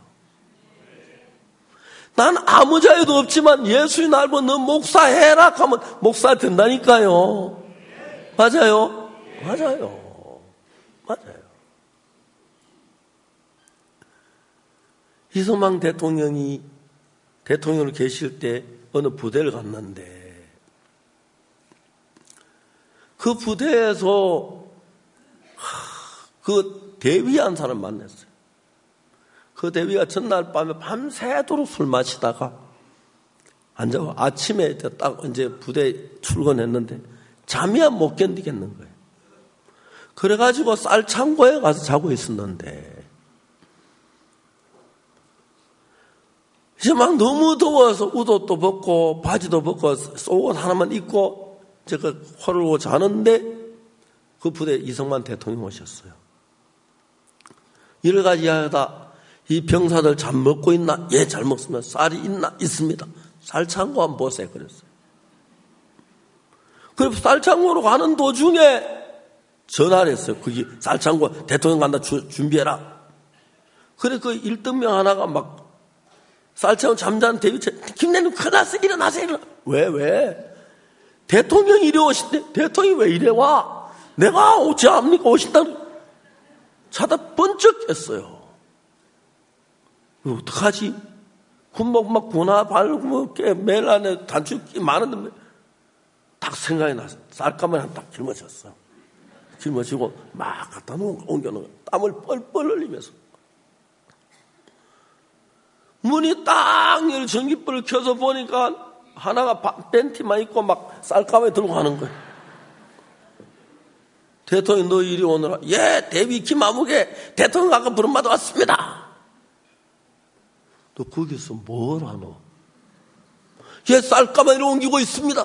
난 아무 자유도 없지만 예수님 날 보고 너 목사해라 하면 목사 된다니까요. 맞아요? 맞아요. 맞아요. 이승만 대통령이 대통령으로 계실 때 어느 부대를 갔는데 그 부대에서 그 대위 한 사람 만났어요. 그 대위가 전날 밤에 밤새도록 술 마시다가 앉아 아침에 딱 이제 부대 출근했는데 잠이 안 못 견디겠는 거예요. 그래가지고 쌀 창고에 가서 자고 있었는데 이제 막 너무 더워서 웃옷도 벗고 바지도 벗고 속옷 하나만 입고 제가 호를 자는데 그 부대에 이승만 대통령이 오셨어요. 여러 가지 하다 이 병사들 잠 먹고 있나? 예, 잘 먹습니다. 쌀이 있나? 있습니다. 쌀창고 한번 보세요. 그랬어요. 그래서 쌀창고로 가는 도중에 전화를 했어요. 거기 쌀창고 대통령 간다 주, 준비해라. 그래 그 일등병 하나가 막 쌀창고 잠자는 대위체 김대님 큰일 났어. 일어나세요. 일어나. 왜 왜? 대통령이 이래 오신대. 대통령이 왜 이래 와? 내가 오지 않습니까? 오신다는 자다 번쩍 했어요. 어떡하지? 군복 막 군화 발고 뭐 매일 안에 단축기 많은데 딱 생각이 났어. 쌀가마니 한 딱 짊어졌어. 짊어지고 막 갖다 놓은 옮겨놓은 땀을 뻘뻘 흘리면서 문이 딱 열 전기불을 켜서 보니까 하나가 팬티만 입고 막 쌀가마니 들고 가는 거예요. 대통령 너 이리 오너라. 예, 대위 김아무개 대통령 아까 부름받아 왔습니다. 너 거기서 뭘 하노? 예, 쌀가마니를 옮기고 있습니다.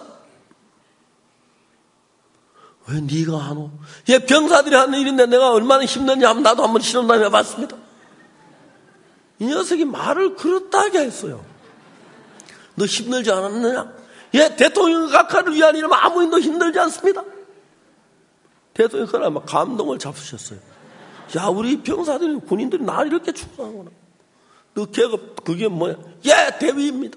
왜 네가 하노? 예, 병사들이 하는 일인데 내가 얼마나 힘든지 한번 나도 한번 실험담 해봤습니다. 이 녀석이 말을 그렇다게 했어요. 너 힘들지 않았느냐? 예, 대통령 각하를 위한 일은 아무 일도 힘들지 않습니다. 대통령이 그날 막 감동을 잡수셨어요. 야, 우리 병사들이, 군인들이 날 이렇게 축하하구나. 너 계급, 그게 뭐야? 예, 대위입니다.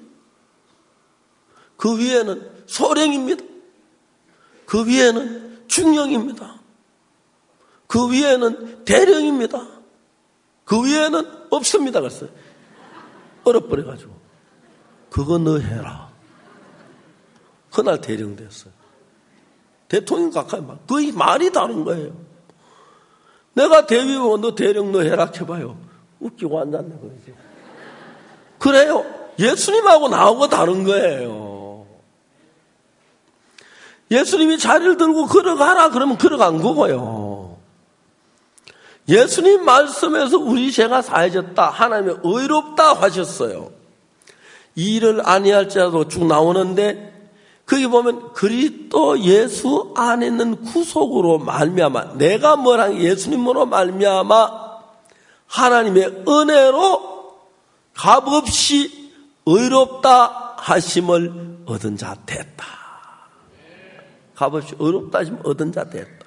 그 위에는 소령입니다. 그 위에는 중령입니다. 그 위에는 대령입니다. 그 위에는 없습니다. 그랬어요. 얼어버려가지고. 그거 너 해라. 그날 대령 됐어요. 대통령 가까이 막, 거의 말이 다른 거예요. 내가 대위고 너 대령 너 해라 해봐요. 웃기고 앉았네, 그러지. 그래요. 예수님하고 나하고 다른 거예요. 예수님이 자리를 들고 걸어가라 그러면 걸어간 거고요. 예수님 말씀에서 우리 죄가 사해졌다. 하나님의 의롭다 하셨어요. 이 일을 아니할지라도 쭉 나오는데 거기 보면 그리스도 예수 안에 있는 구속으로 말미암아 내가 뭐랑 예수님으로 말미암아 하나님의 은혜로 값없이 의롭다 하심을 얻은 자 됐다. 값없이 의롭다 하심을 얻은 자 됐다.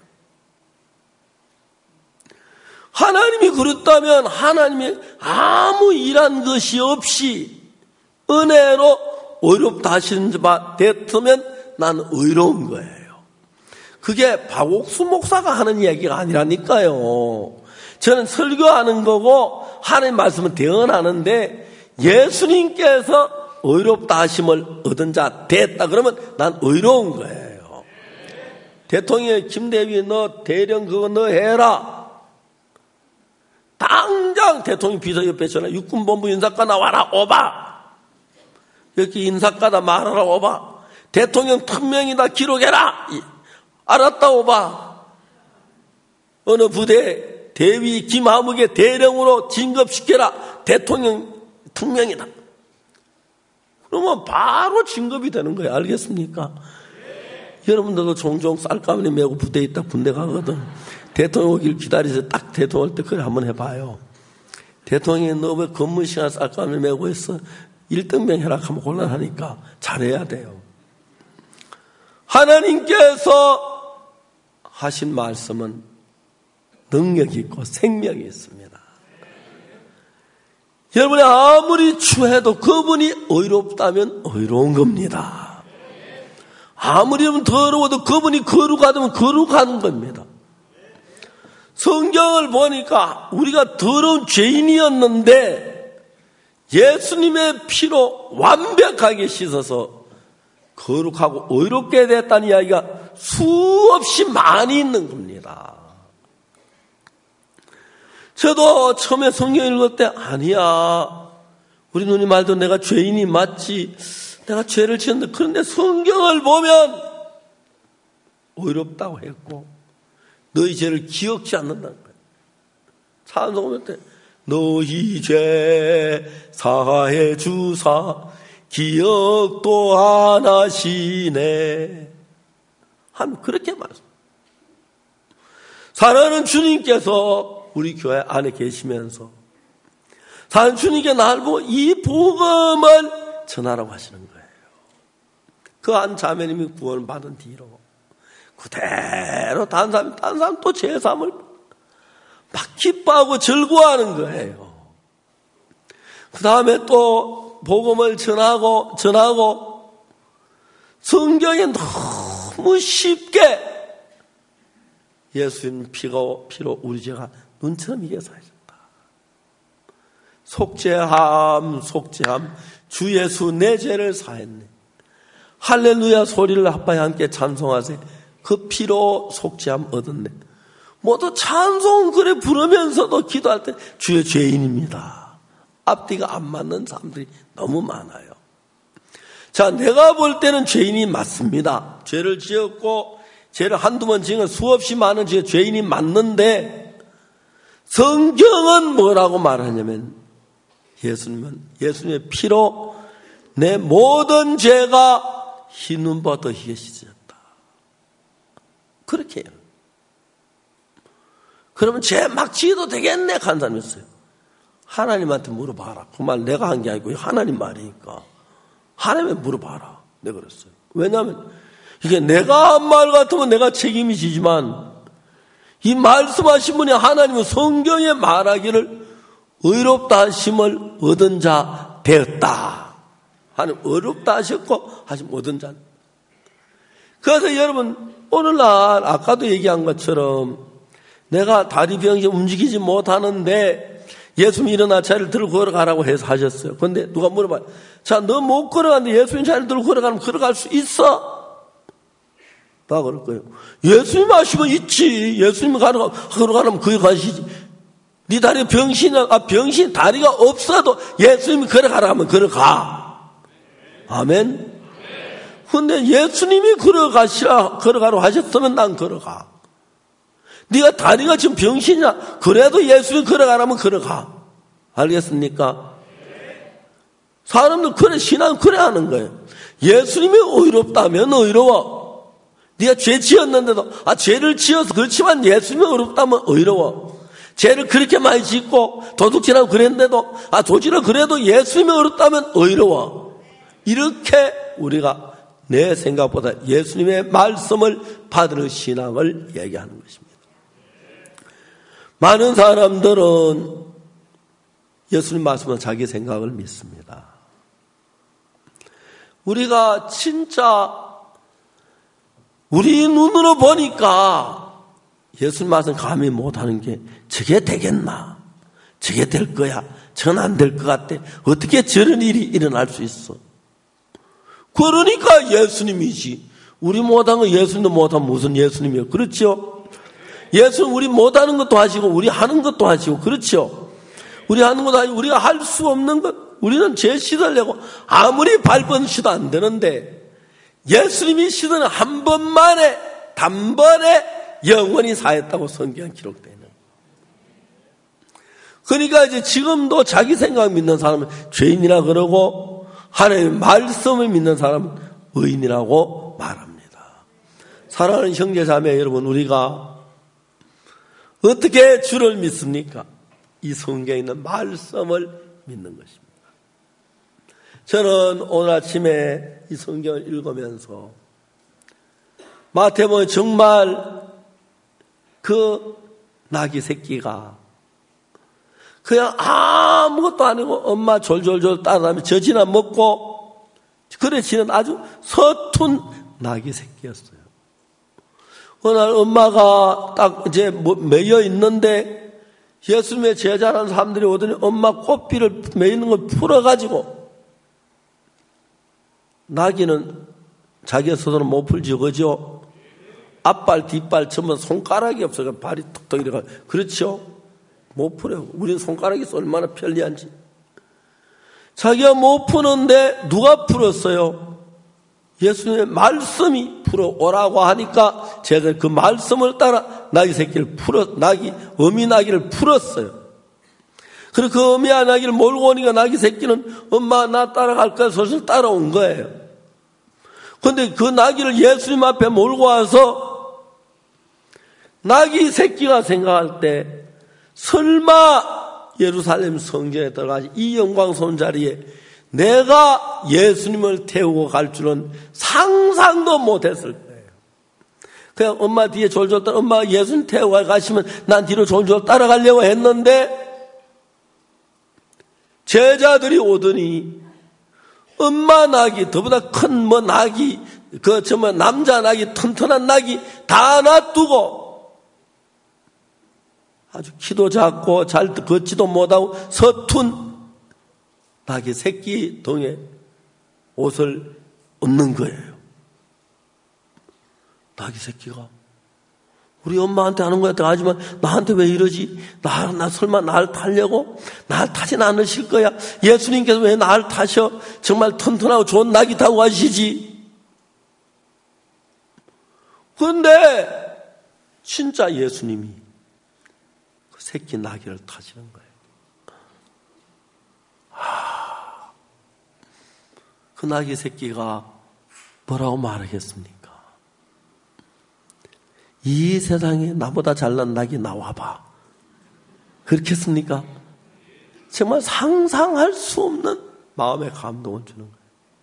하나님이 그렇다면 하나님이 아무 일한 것이 없이 은혜로 의롭다 하시는 바 됐으면 나는 의로운 거예요. 그게 박옥수 목사가 하는 얘기가 아니라니까요. 저는 설교하는 거고 하나님 말씀은 대언하는데 예수님께서 의롭다 하심을 얻은 자 됐다 그러면 난 의로운 거예요. 대통령이 김대위 너 대령 그거 너 해라. 당장 대통령 비서 옆에 전화 육군본부 인사과 나와라 오바. 여기 인사과다 말하라 오바. 대통령 특명이다 기록해라. 알았다 오바. 어느 부대 대위 김아무개 대령으로 진급시켜라. 대통령 특명이다. 그러면 바로 진급이 되는 거예요. 알겠습니까? 네. 여러분들도 종종 쌀가마니 메고 부대에 있다 군대 가거든. 대통령 오길 기다리세요. 딱 대통령 올 때 그걸 한번 해봐요. 대통령이 너 왜 근무 시간 쌀가마니 메고 있어? 일등병 해라 하면 곤란하니까 잘해야 돼요. 하나님께서 하신 말씀은 능력이 있고 생명이 있습니다. 여러분이 아무리 추해도 그분이 의롭다면 의로운 겁니다. 아무리 더러워도 그분이 거룩하다면 거룩한 겁니다. 성경을 보니까 우리가 더러운 죄인이었는데 예수님의 피로 완벽하게 씻어서 거룩하고 의롭게 됐다는 이야기가 수없이 많이 있는 겁니다. 저도 처음에 성경 읽을 때 아니야. 우리 누님 말도 내가 죄인이 맞지. 내가 죄를 지었는데 그런데 성경을 보면 의롭다고 했고 너희 죄를 기억지 않는다는 거예요. 찬송할 때 너희 죄 사하여 주사 기억도 안 하시네. 하면 그렇게 말씀. 사랑하는 주님께서 우리 교회 안에 계시면서 사랑하는 주님께 날 보고 이 복음을 전하라고 하시는 거예요. 그 한 자매님이 구원을 받은 뒤로 그대로 다른 사람, 다른 사람 또 제삼을 막 기뻐하고 즐거워하는 거예요. 그 다음에 또 복음을 전하고 전하고 성경에 너무 쉽게 예수님 피가, 피로 우리 죄가 눈처럼 이겨서 하셨다. 속죄함 속죄함 주 예수 내 죄를 사했네. 할렐루야 소리를 합하여 함께 찬송하세요. 그 피로 속죄함 얻었네. 모두 찬송 그래 부르면서도 기도할 때 주의 죄인입니다. 앞뒤가 안 맞는 사람들이 너무 많아요. 자, 내가 볼 때는 죄인이 맞습니다. 죄를 지었고 죄를 한두 번 지은 수없이 많은 죄, 죄인이 맞는데 성경은 뭐라고 말하냐면 예수님은 예수님의 피로 내 모든 죄가 흰 눈보다 더 희게 씻어졌다. 그렇게 해요. 그러면 죄 막 지어도 되겠네 하는 사람이 있어요. 하나님한테 물어봐라. 그 말 내가 한 게 아니고 하나님 말이니까 하나님한테 물어봐라. 내가 그랬어요. 왜냐하면 이게 내가 한 말 같으면 내가 책임이 지지만 이 말씀하신 분이 하나님은 성경에 말하기를 의롭다 하심을 얻은 자 되었다. 하나님 의롭다 하셨고 하심 얻은 자. 그래서 여러분 오늘날 아까도 얘기한 것처럼 내가 다리 병이 움직이지 못하는데 예수님이 일어나 자리를 들고 걸어가라고 해서 하셨어요. 그런데 누가 물어봐요. 자, 너 못 걸어가는데 예수님 자리를 들고 걸어가면 걸어갈 수 있어? 다 그럴 거예요. 예수님 하시면 있지. 예수님이 걸어가, 걸어가면 거기 가시지. 네 다리에 병신이, 아, 병신 다리가 없어도 예수님이 걸어가라 하면 걸어가. 아멘. 근데 예수님이 걸어가시라, 걸어가라고 하셨으면 난 걸어가. 네가 다리가 지금 병신이야. 그래도 예수님 걸어가라면 걸어가. 알겠습니까? 사람들 그래, 신앙 그래 하는 거예요. 예수님이 의롭다면 의로워. 네가 죄 지었는데도, 아, 죄를 지어서 그렇지만 예수님이 의롭다면 의로워. 죄를 그렇게 많이 짓고 도둑질하고 그랬는데도, 아, 도둑질을 그래도 예수님이 의롭다면 의로워. 이렇게 우리가 내 생각보다 예수님의 말씀을 받을 신앙을 얘기하는 것입니다. 많은 사람들은 예수님 말씀은 자기 생각을 믿습니다. 우리가 진짜 우리 눈으로 보니까 예수님 말씀 감히 못하는 게 저게 되겠나? 저게 될 거야? 저건 안 될 것 같아. 어떻게 저런 일이 일어날 수 있어? 그러니까 예수님이지. 우리 못한 거 예수님도 못하면 무슨 예수님이요? 그렇죠? 예수는 우리 못하는 것도 하시고 우리 하는 것도 하시고 그렇죠? 우리 하는 것도 하시고 우리가 할 수 없는 것 우리는 죄 씻으려고 아무리 밟은 시도 안 되는데 예수님이 씻은 한 번만에 단번에 영원히 사했다고 성경에 기록되어 있는. 그러니까 이제 지금도 자기 생각 믿는 사람은 죄인이라 그러고 하나님의 말씀을 믿는 사람은 의인이라고 말합니다. 사랑하는 형제자매 여러분, 우리가 어떻게 주를 믿습니까? 이 성경에 있는 말씀을 믿는 것입니다. 저는 오늘 아침에 이 성경을 읽으면서 마태복음 정말 그 나귀 새끼가 그냥 아무것도 아니고 엄마 졸졸졸 따라다니며 젖이나 먹고 그래 지는 아주 서툰 나귀 새끼였어요. 어느 날 엄마가 딱 이제 매여 있는데 예수님의 제자라는 사람들이 오더니 엄마 꽃비를 매여 있는 걸 풀어가지고 나귀는 자기 스스로 못 풀지, 그죠? 앞발, 뒷발 전부 손가락이 없어서 발이 툭툭 이래가. 그렇죠? 못 풀어요. 우리는 손가락이 있어 얼마나 편리한지. 자기가 못 푸는데 누가 풀었어요? 예수님의 말씀이 풀어오라고 하니까 제가 그 말씀을 따라 나귀 새끼를 풀어, 나귀, 어미 나귀를 풀었어요. 그리고 그 어미야 나귀를 몰고 오니까 나귀 새끼는 엄마 나 따라갈 거야 슬슬 따라온 거예요. 그런데 그 나귀를 예수님 앞에 몰고 와서 나귀 새끼가 생각할 때 설마 예루살렘 성전에 들어가서 이 영광스러운 자리에 내가 예수님을 태우고 갈 줄은 상상도 못했을 거예요. 그냥 엄마 뒤에 졸졸 따라 엄마가 예수님 태우고 가시면 난 뒤로 졸졸 따라가려고 했는데 제자들이 오더니 엄마 나귀, 더보다 큰 뭐 나귀, 그 정말 남자 나귀, 튼튼한 나귀 다 놔두고 아주 키도 작고 잘 걷지도 못하고 서툰 나귀 새끼 동에 옷을 얻는 거예요. 나귀 새끼가 우리 엄마한테 하는 것 같아. 하지만 나한테 왜 이러지? 나, 나 설마 날 타려고? 날 타진 않으실 거야. 예수님께서 왜 날 타셔? 정말 튼튼하고 좋은 나귀 타고 가시지. 그런데 진짜 예수님이 그 새끼 나귀를 타시는 거예요. 아, 그 나귀 새끼가 뭐라고 말하겠습니까? 이 세상에 나보다 잘난 낙이 나와봐. 그렇겠습니까? 정말 상상할 수 없는 마음의 감동을 주는 거예요.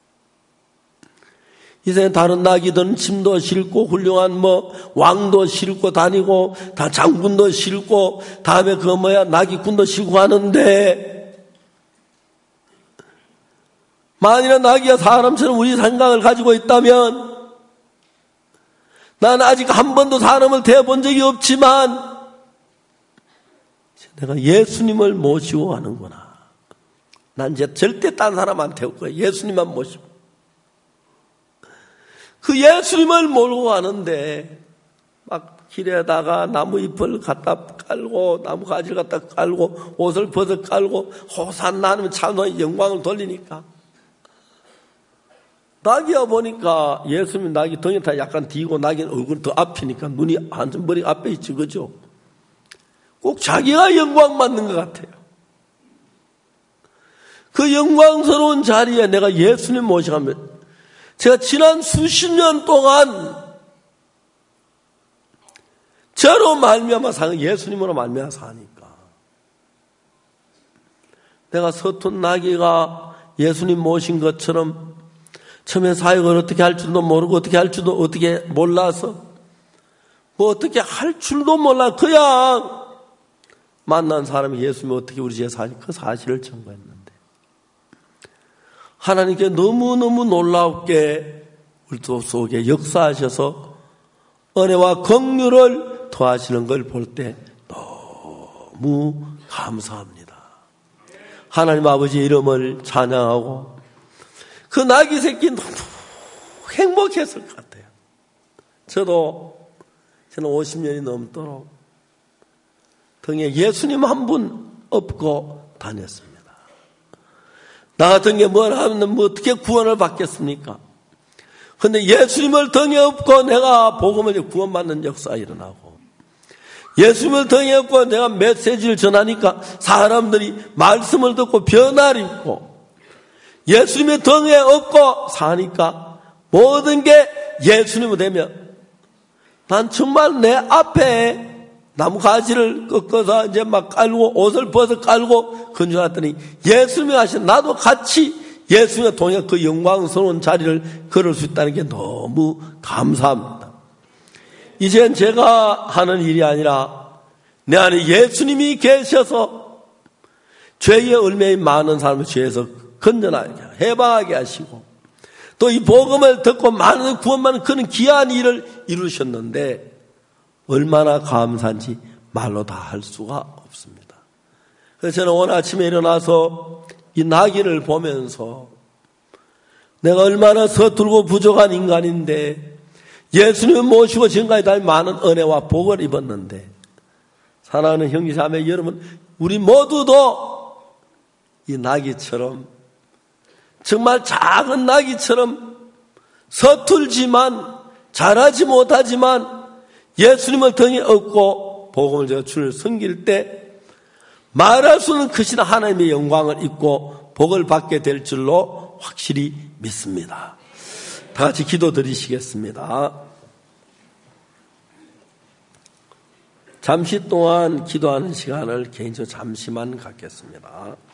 이 세상에 다른 낙이든 짐도 싣고 훌륭한 뭐 왕도 싣고 다니고 다 장군도 싣고 다음에 그 뭐야 낙이꾼도 싣고 하는데 만일에 낙이가 사람처럼 우리 생각을 가지고 있다면 난 아직 한 번도 사람을 대본 적이 없지만 내가 예수님을 모시고 가는구나. 난 이제 절대 딴 사람 안 태울 거야. 예수님만 모시고. 그 예수님을 몰고 가는데 막 길에다가 나무 잎을 갖다 깔고 나무 가지를 갖다 깔고 옷을 벗어 깔고 호산나 하면 참 영광을 돌리니까 나귀야 보니까 예수님 나귀 등에 다 약간 뒤고 나귀는 얼굴 더 앞이니까 눈이 완전 머리 앞에 있지, 그죠? 꼭 자기가 영광 받는 것 같아요. 그 영광스러운 자리에 내가 예수님 모셔가면 제가 지난 수십 년 동안 저로 말미암아 사는 예수님으로 말미암아 사니까 내가 서툰 나귀가 예수님 모신 것처럼 처음에 사역을 어떻게 할 줄도 모르고 어떻게 할 줄도 어떻게 몰라서 뭐 어떻게 할 줄도 몰라 그냥 만난 사람이 예수님이 어떻게 우리 집에 사니 그 사실을 전거했는데 하나님께 너무너무 놀랍게 우리 속에 역사하셔서 은혜와 긍휼을 더하시는 걸 볼 때 너무 감사합니다. 하나님 아버지의 이름을 찬양하고 그 나귀 새끼 너무 행복했을 것 같아요. 저도 저는 오십 년이 넘도록 등에 예수님 한 분 업고 다녔습니다. 나 같은 게 뭘 하면 뭐 어떻게 구원을 받겠습니까? 그런데 예수님을 등에 업고 내가 복음을 구원받는 역사가 일어나고 예수님을 등에 업고 내가 메시지를 전하니까 사람들이 말씀을 듣고 변화를 입고 예수님의 등에 업고 사니까 모든 게 예수님이 되면 난 정말 내 앞에 나무 가지를 꺾어서 이제 막 깔고 옷을 벗어 깔고 건져놨더니 예수님이 하신 나도 같이 예수님의 동에 그 영광스러운 자리를 걸을 수 있다는 게 너무 감사합니다. 이젠 제가 하는 일이 아니라 내 안에 예수님이 계셔서 죄의 얼마나 많은 사람을 죄에서 건져나게 해방하게 하시고 또 이 복음을 듣고 많은 구원받는 그런 귀한 일을 이루셨는데 얼마나 감사한지 말로 다 할 수가 없습니다. 그래서 저는 오늘 아침에 일어나서 이 나귀를 보면서 내가 얼마나 서툴고 부족한 인간인데 예수님을 모시고 지금까지 다 많은 은혜와 복을 입었는데 사랑하는 형제자매 여러분 우리 모두도 이 나귀처럼 정말 작은 나귀처럼 서툴지만 잘하지 못하지만 예수님을 등에 업고 복음을 제가 주를 섬길 때 말할 수는 크신 하나님의 영광을 입고 복을 받게 될 줄로 확실히 믿습니다. 다 같이 기도 드리시겠습니다. 잠시 동안 기도하는 시간을 개인적으로 잠시만 갖겠습니다.